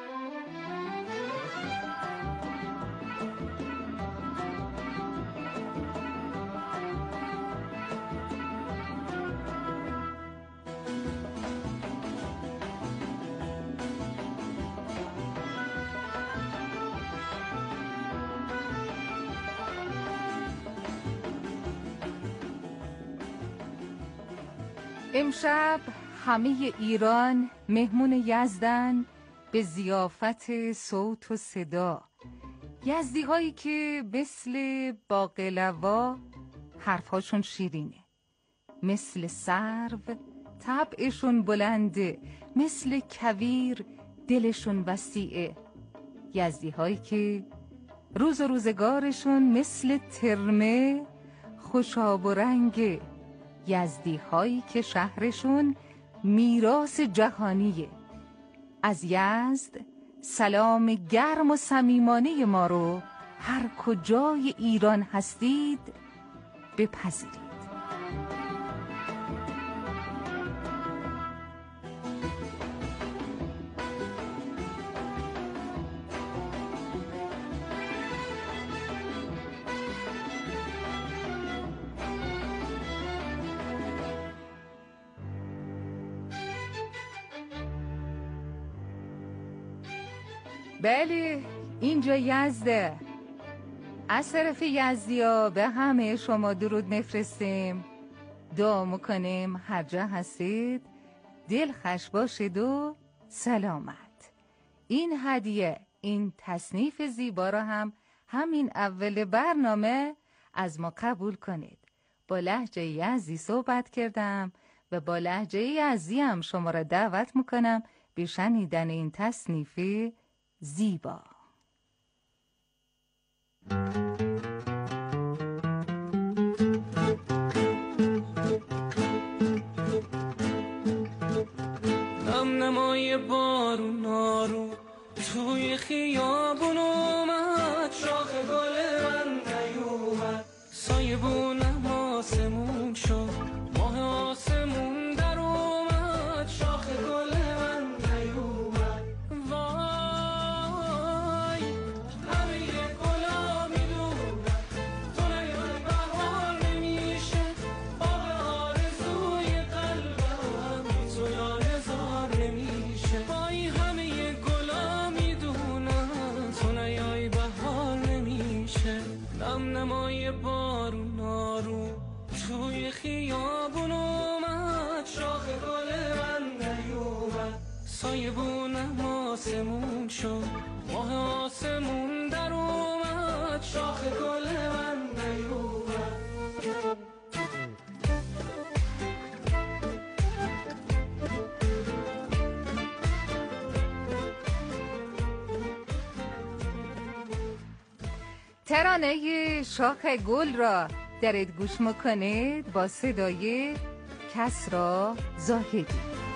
امشب همه ایران مهمون یزدن به ضیافت صوت و صدا. یزدی هایی که مثل باقلوا حرفاشون شیرینه، مثل سرو طبعشون بلنده، مثل کویر دلشون وسیعه. یزدی هایی که روز و روزگارشون مثل ترمه خوشاب و رنگه. یزدی هایی که شهرشون میراث جهانیه. از یزد سلام گرم و صمیمانه ما رو هر کجای ایران هستید بپذیرید. بله، اینجا یزده. از طرف یزدیا به همه شما درود میفرستیم. دعا میکنیم هر جا هستید دل خوش باشید و سلامت. این هدیه، این تصنیف زیبا را هم همین اول برنامه از ما قبول کنید. با لهجه یزدی صحبت کردم و با لهجه یزدی هم شما را دعوت میکنم به شنیدن این تصنیف زیبا. نم نمای بارون نارو توی خیابون اومد، شاخ گل من نیومد، سایه بونم آسمون شد، ماه آسمون در اومد، شاخ گل من نیومد. وای همه یه گلا میدونم تو نیای بهار نمیشه، باغ آرزوی قلبم بی تو یاره زار نمیشه. وای همه یه گلا میدونم تو نیای بهار نمیشه. نم نمای بارون نارو توی خیابون اومد، شاخ گل من نیومد، سایه بونم آسمون شد، ماه آسمون در اومد، شاخ گل من نیومد. ترانه شاخ گل را درت گوش میکنید با صدای کسری زاهدی.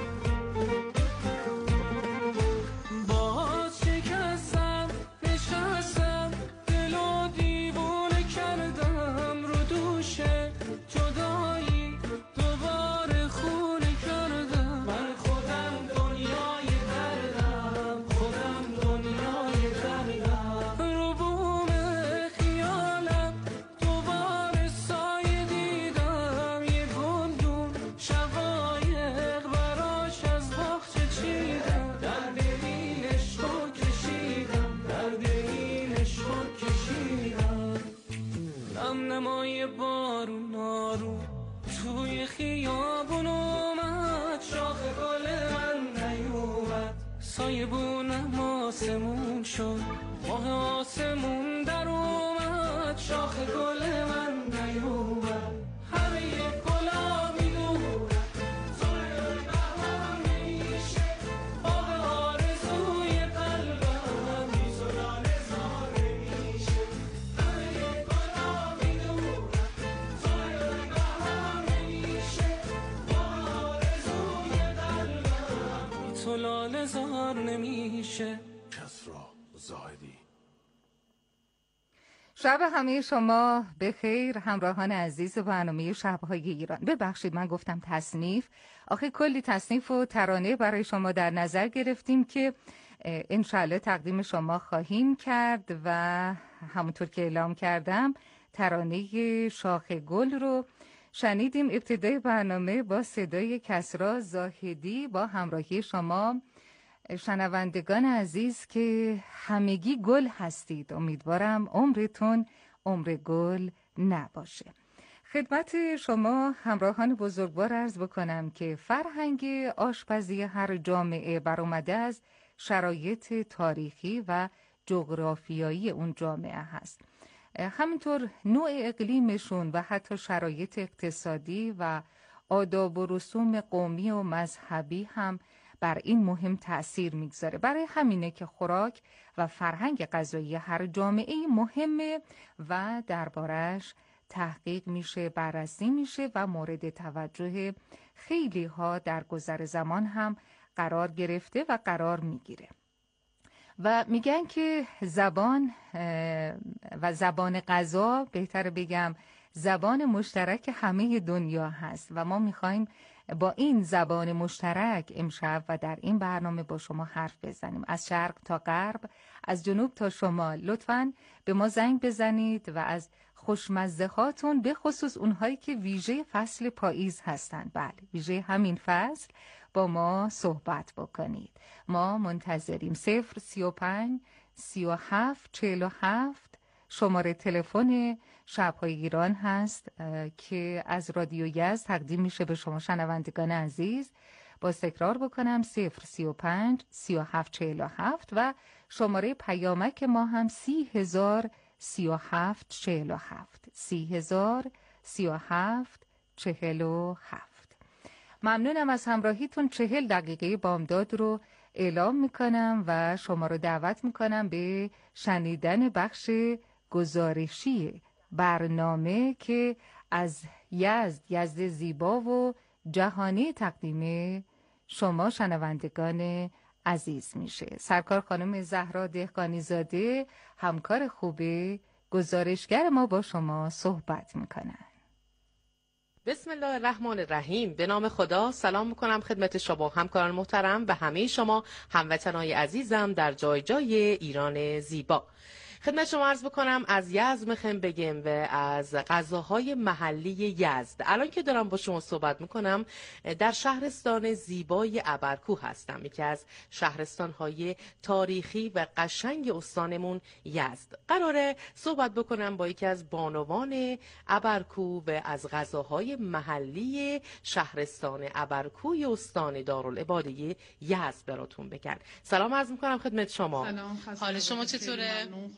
باز شکستم نشستم دل و دیوونه کردم رو دوشه جدایی دوباره خونه کردم. من خودم دنیای دردم، خودم دنیای دردم، رو بوم خیالم دوباره سایه دیدم، یه گلدون شقایق براش از باغچه چیدم، درد این عشقو کشیدم، درد این عشقو کشیدم. نم نمای بارون نارو توی خیابون اومد، شاخ گل من نیومد، سایه بونم آسمون شد، ماه آسمون در اومد، شاخ گل من نیومد. همه یه گلا میدونم تو نیای بهار نمیشه، باغ آرزوی قلبم بی تو لاله زار نمیشه. همه یه گلا میدونم تو نیای بهار نمیشه، باغ آرزوی قلبم بی تو لاله زار نمیشه. کسری زاهدی. شب همه شما به خیر انراهان عزیز برنامه شب‌های ایران. ببخشید من گفتم تصنیف، آخه کلی تصنیف و ترانه برای شما در نظر گرفتیم که انشالله تقدیم شما خواهیم کرد و همونطور که اعلام کردم ترانه شاخ گل رو شنیدیم. ابتدای برنامه با صدای کسری زاهدی با همراهی شما شنوندگان عزیز که همگی گل هستید. امیدوارم عمرتون عمر گل نباشه. خدمت شما همراهان بزرگوار عرض بکنم که فرهنگ آشپزی هر جامعه برآمده از شرایط تاریخی و جغرافیایی اون جامعه هست. همینطور نوع اقلیمشون و حتی شرایط اقتصادی و آداب و رسوم قومی و مذهبی هم بر این مهم تأثیر میگذاره. برای همینه که خوراک و فرهنگ غذایی هر جامعه مهمه و دربارش تحقیق میشه، بررسی میشه و مورد توجه خیلی ها در گذر زمان هم قرار گرفته و قرار میگیره. و میگن که زبان و زبان غذا، بهتر بگم زبان مشترک همه دنیا هست و ما میخوایم با این زبان مشترک امشب و در این برنامه با شما حرف بزنیم، از شرق تا غرب، از جنوب تا شمال. لطفاً به ما زنگ بزنید و از خوشمزه هاتون، به خصوص اونهایی که ویژه فصل پاییز هستند، بله ویژه همین فصل، با ما صحبت بکنید. ما منتظریم. صفر سی و پنج سی و هفت چهل و هفت شماره تلفن شب‌های ایران هست که از رادیو یزد تقدیم میشه به شما شنوندگان عزیز. با تکرار بکنم صفر سی و پنج سی و هفت چهل و هفت و شماره پیامک ما هم سی هزار سی و هفت چهل و هفت سی هزار سی و هفت چهل و هفت. ممنونم از همراهیتون. چهل دقیقه بامداد رو اعلام میکنم و شما رو دعوت میکنم به شنیدن بخش گزارشی برنامه که از یزد یزد زیبا و جهانی تقدیم شما شنوندگان عزیز میشه. سرکار خانم زهرا دهقانی زاده همکار خوب گزارشگر ما با شما صحبت میکنن. بسم الله الرحمن الرحیم. به نام خدا سلام میکنم خدمت شما همکاران محترم و همه شما هموطنای عزیزم در جای جای ایران زیبا. خدمت شما عرض بکنم از یزد میخوام بگم و از غذاهای محلی یزد. الان که دارم با شما صحبت میکنم در شهرستان زیبای ابرکوه هستم، یکی از شهرستانهای تاریخی و قشنگ استانمون یزد. قراره صحبت بکنم با یکی از بانوان ابرکوه و از غذاهای محلی شهرستان ابرکوه استان دارالعباده یزد براتون بگن. سلام عرض میکنم خدمت شما. سلام. حال شما چطوره؟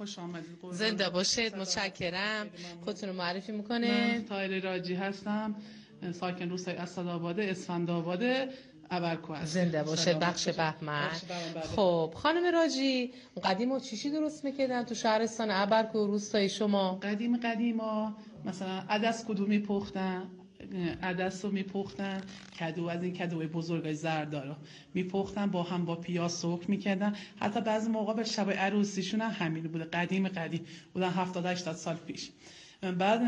زنده باشید. متشکرم. خودتون رو معرفی میکنه؟ من طاهره راجی هستم، ساکن روستای اسدآباد اسفندآباد ابرکوه هستم. زنده باشید. بخش بهمن. خب خانم راجی، قدیم و چیشی درست میکردن تو شهرستان ابرکوه روستای شما؟ قدیم قدیما مثلا عدس کدو میپختن، عدس رو میپختن، کدو از این کدوی بزرگای زردارو میپختن، با هم با پیاز سرخ میکردن. حتی بعضی موقع به شب عروسیشون هم همین بوده. قدیم قدیم بودن، هفتاد هشتاد سال پیش. بعد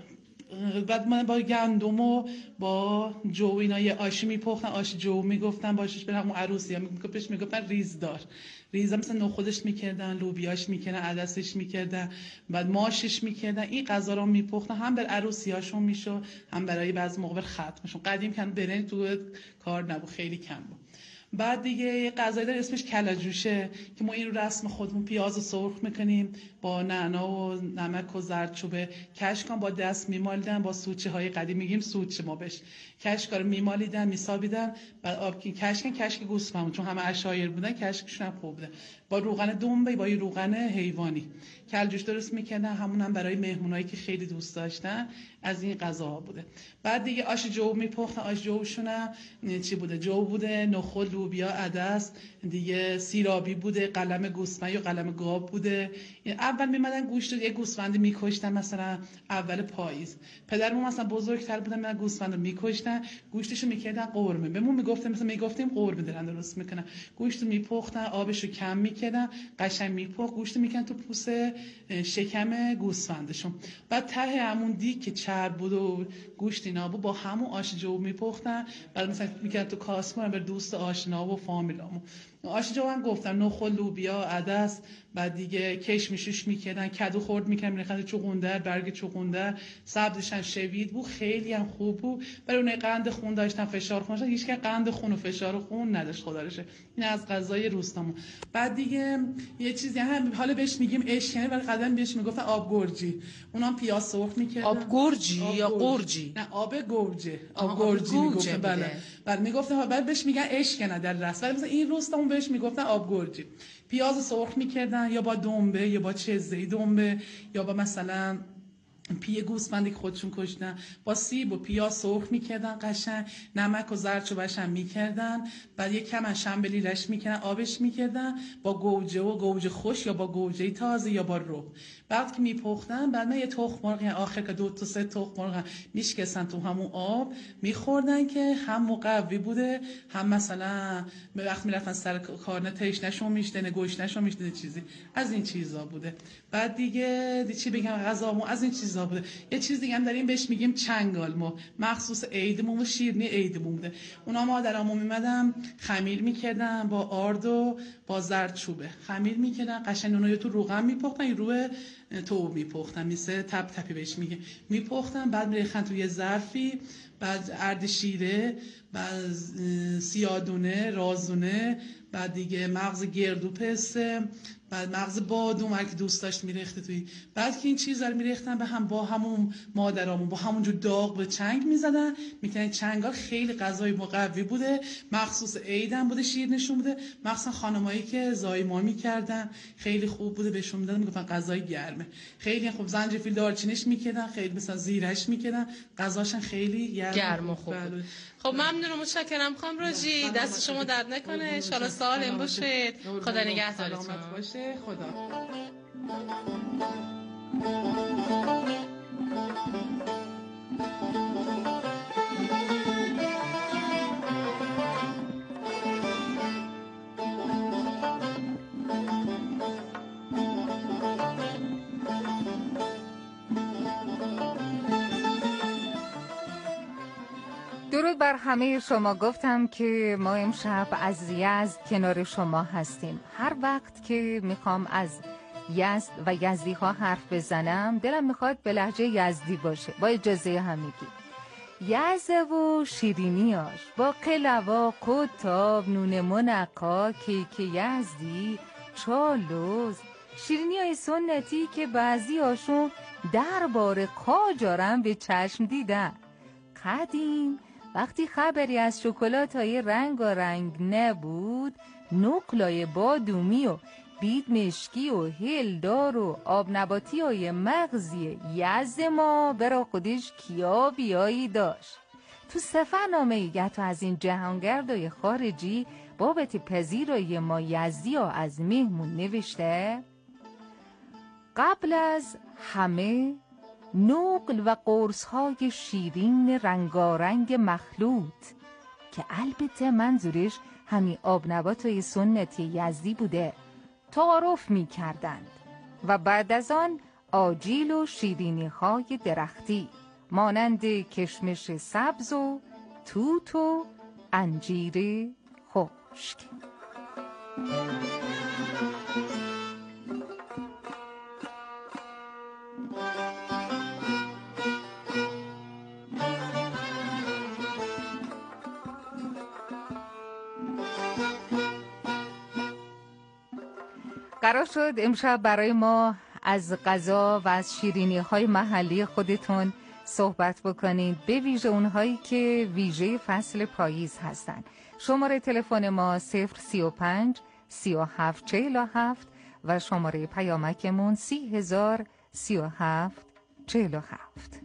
بعد من با گندم و با جو اینا یه آشی میپختن، آش جو میگفتن باشش، برام عروسی ها میگفتش میگفتن ریزدار. ریزا مثلا نخودش میکردن، لوبیاش میکردن، عدسش میکردن، بعد ماشش میکردن. این غذا رو میپختن، هم بر عروسی هاشون میشو، هم برای بعضی موقع ختمشون. قدیم کن برنج تو کار نبود، خیلی کم بود. بعد دیگه غذایی داره اسمش کلاجوشه که ما این رو رسم خودمون پیاز رو سرخ میکنیم با نعنا و نمک و زردچوبه، کشکان با دست میمالیدن، با سوچه های قدیم میگیم سوچه ما بهش، کشکا رو میمالیدن میسابیدن، بعد آب کشکن کشک گوسفند، چون همه عشایر بودن کشکشون هم خوب بوده، با روغن دنبه با روغن حیوانی کلجوش درست میکردن. همون هم برای مهمونایی که خیلی دوست داشتن از این غذاها بوده. بعد دیگه آش جو میپختن. آش جوشون هم چی بوده؟ جو بوده، نخود، لوبیا، عدس، دیگه سیرابی بوده، قلم گوسفند یا قلم گاو بوده. اول میمدن گوشت یه گوسفند میکشتن، مثلا اول پاییز پدرمون مثلا بزرگتر بودن، من گوسفند رو میکشتن، گوشتشو میکردن قورمه. بهمون میگفتن مثلا میگفتیم قورمه دارن درست میکنن، گوشت میپختن، آبشو کم میکردن، قشنگ میپخت، گوشت میکردن تو پوست شکم گوسفندشون. بعد ته همون دیگ که چرب بود و گوشت اینا بود با همون آش جو میپختن، بعد مثلا میکردن تو کاسه بر دوست آشنا و فامیلامون. آش جو هم گفتم نخود، لوبیا، عدس، بعد دیگه کشمشش میکردن، کدو خرد میکردن، میریختن چغندر، برگ چغندر، سبزشن شوید بود، خیلی هم خوب بود. برای اون قند خون داشتن، فشار خون داشتن، هیچ که قند خون و فشار خون نداشت خدا رو شکر. این از غذای روستامون. بعد دیگه یه چیزی هم حالا بهش میگیم اشکنه، ولی قدم بهش میگفتن آب گرجی. اونام پیاز سرخ میکردن. آب گرجی آب یا قرجی؟ نه آب گرجه. آب گرجی میگفتن. بله بعد میگفتن بعد بهش میگن اشکنه در رس، ولی مثلا این روستامون بهش میگفتن آب گرجی. پیاز سرخ میکردن یا با دنبه یا با چزه دنبه یا با مثلا پی گوسفندی که خودشون کشتن با سیب و پیاز سرخ میکردن، قشنگ نمک و زرچ و بشن میکردن، بعد یک کم شنبلی رش میکردن، آبش میکردن با گوجه و گوجه خوش یا با گوجه تازه یا با رب. بعد که میپختن بعد من یه تخم مرغ آخر که دو تا سه تخم مرغ میشکستن تو همون آب میخوردن که هم مقوی بوده، هم مثلا به وقت میرفتن سر کار نه تشنه‌شون میشته نه گوشتشون میشته چیزی از این چیزا بوده. بعد دیگه دی چی بگم غذامون از این چیزا بوده. یه چیز دیگه هم داریم بهش میگیم چنگال، ما مخصوص عیدمون و شیرینی عیدمون بوده. اونا مادرامو میمدن خمیر میکردن با آرد و با زردچوبه خمیر میکردن، قشنگ اونو تو روغن میپختن، روی تو میپختن مثل تپ تپی بهش میگه میپختن، بعد میریختن توی یه ظرفی، بعد ارد شیره، بعد سیادونه، رازونه، بعد دیگه مغز گردو پسته، بعد مغز بادوم هر که دوست داشت میریخته توی. بعد که این چیزا رو میریختن به هم با همون مادرامون با همونجور داغ به چنگ میزدن میکنن. چنگال خیلی غذای مقوی بوده، مخصوص عیدم بوده، شیرینشون بوده، مخصوصا خانمایی که زایمان میکردن خیلی خوب بوده بهشون میدادن، میگفتن غذای گرمه. خیلی خوب زنجفیل دارچینش میکردن، خیلی مثلا زیرش میکردن، غذاشون خیلی گرم, گرم و خوب. بله. خب ممنونم، متشکرم خانم راجی، دست شما درد نکنه، ان شاء الله سالم باشید، خدا نگهدارتون. باشه، خدا. درود بر همه شما. گفتم که ما امشب از یزد کنار شما هستیم. هر وقت که میخوام از یزد و یزدی ها حرف بزنم دلم میخواد به لهجه یزدی باشه، با اجازه همگی. یزد و شیرینیاش با قلوا کتاب نون منقا کیک یزدی چالوز شیرینی های سنتی که بعضی هاشون درباره قاجارم به چشم دیدن. قدیم وقتی خبری از شکلات های رنگ و رنگ نبود، نقلای بادومی و بید مشکی و هلدار و آب نباتی های مغزی یزد ما برا خودش کیا بیایی داشت. تو سفرنامه یتو از این جهانگردای خارجی بابت پذیرایی ما یزدی ها از مهمون نوشته: قبل از همه نقل و قرص های شیرین رنگارنگ مخلوط، که البته منظورش همین آب نباتای سنتی یزدی بوده، تعارف می کردند و بعد از آن آجیل و شیرینی های درختی مانند کشمش سبز و توت و انجیر خشک. قرار شد امشب برای ما از غذا و از شیرینی های محلی خودتون صحبت بکنید، به ویژه اونهایی که ویژه فصل پاییز هستن. شماره تلفن ما صفر سی و پنج سی و هفت چهل و هفت و شماره پیامکمون سی هزار سی و هفت چهل و هفت.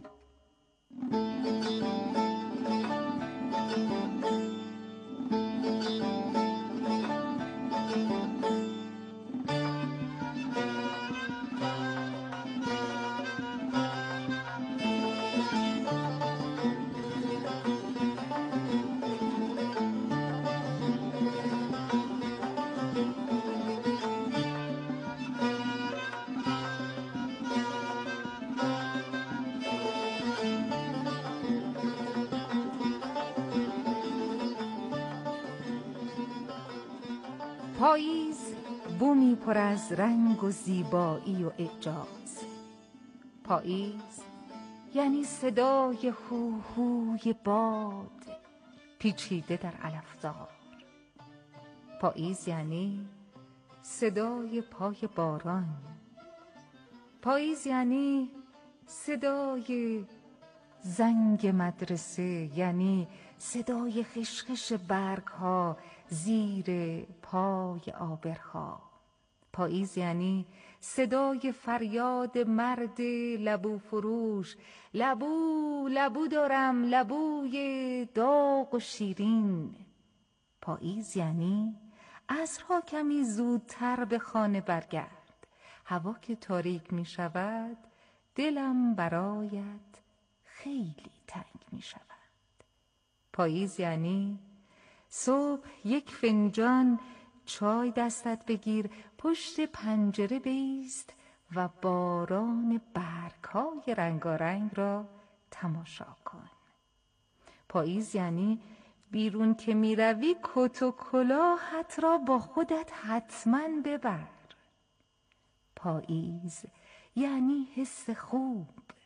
پاییز بومی پر از رنگ و زیبایی و اعجاز. پاییز یعنی صدای هو هوی باد پیچیده در علفزار. پاییز یعنی صدای پای باران. پاییز یعنی صدای زنگ مدرسه، یعنی صدای خشخش برگ ها زیر پای آبرها. پاییز یعنی صدای فریاد مرد لبو فروش، لبو لبو دارم، لبوی داغ و شیرین. پاییز یعنی عصرها کمی زودتر به خانه برگرد، هوا که تاریک می شود دلم برایت خیلی تنگ می شود. پاییز یعنی صبح یک فنجان چای دستت بگیر، پشت پنجره بایست و باران برگ‌های رنگارنگ را تماشا کن. پاییز یعنی بیرون که می روی کت و کلاهت را با خودت حتما ببر. پاییز یعنی حس خوب،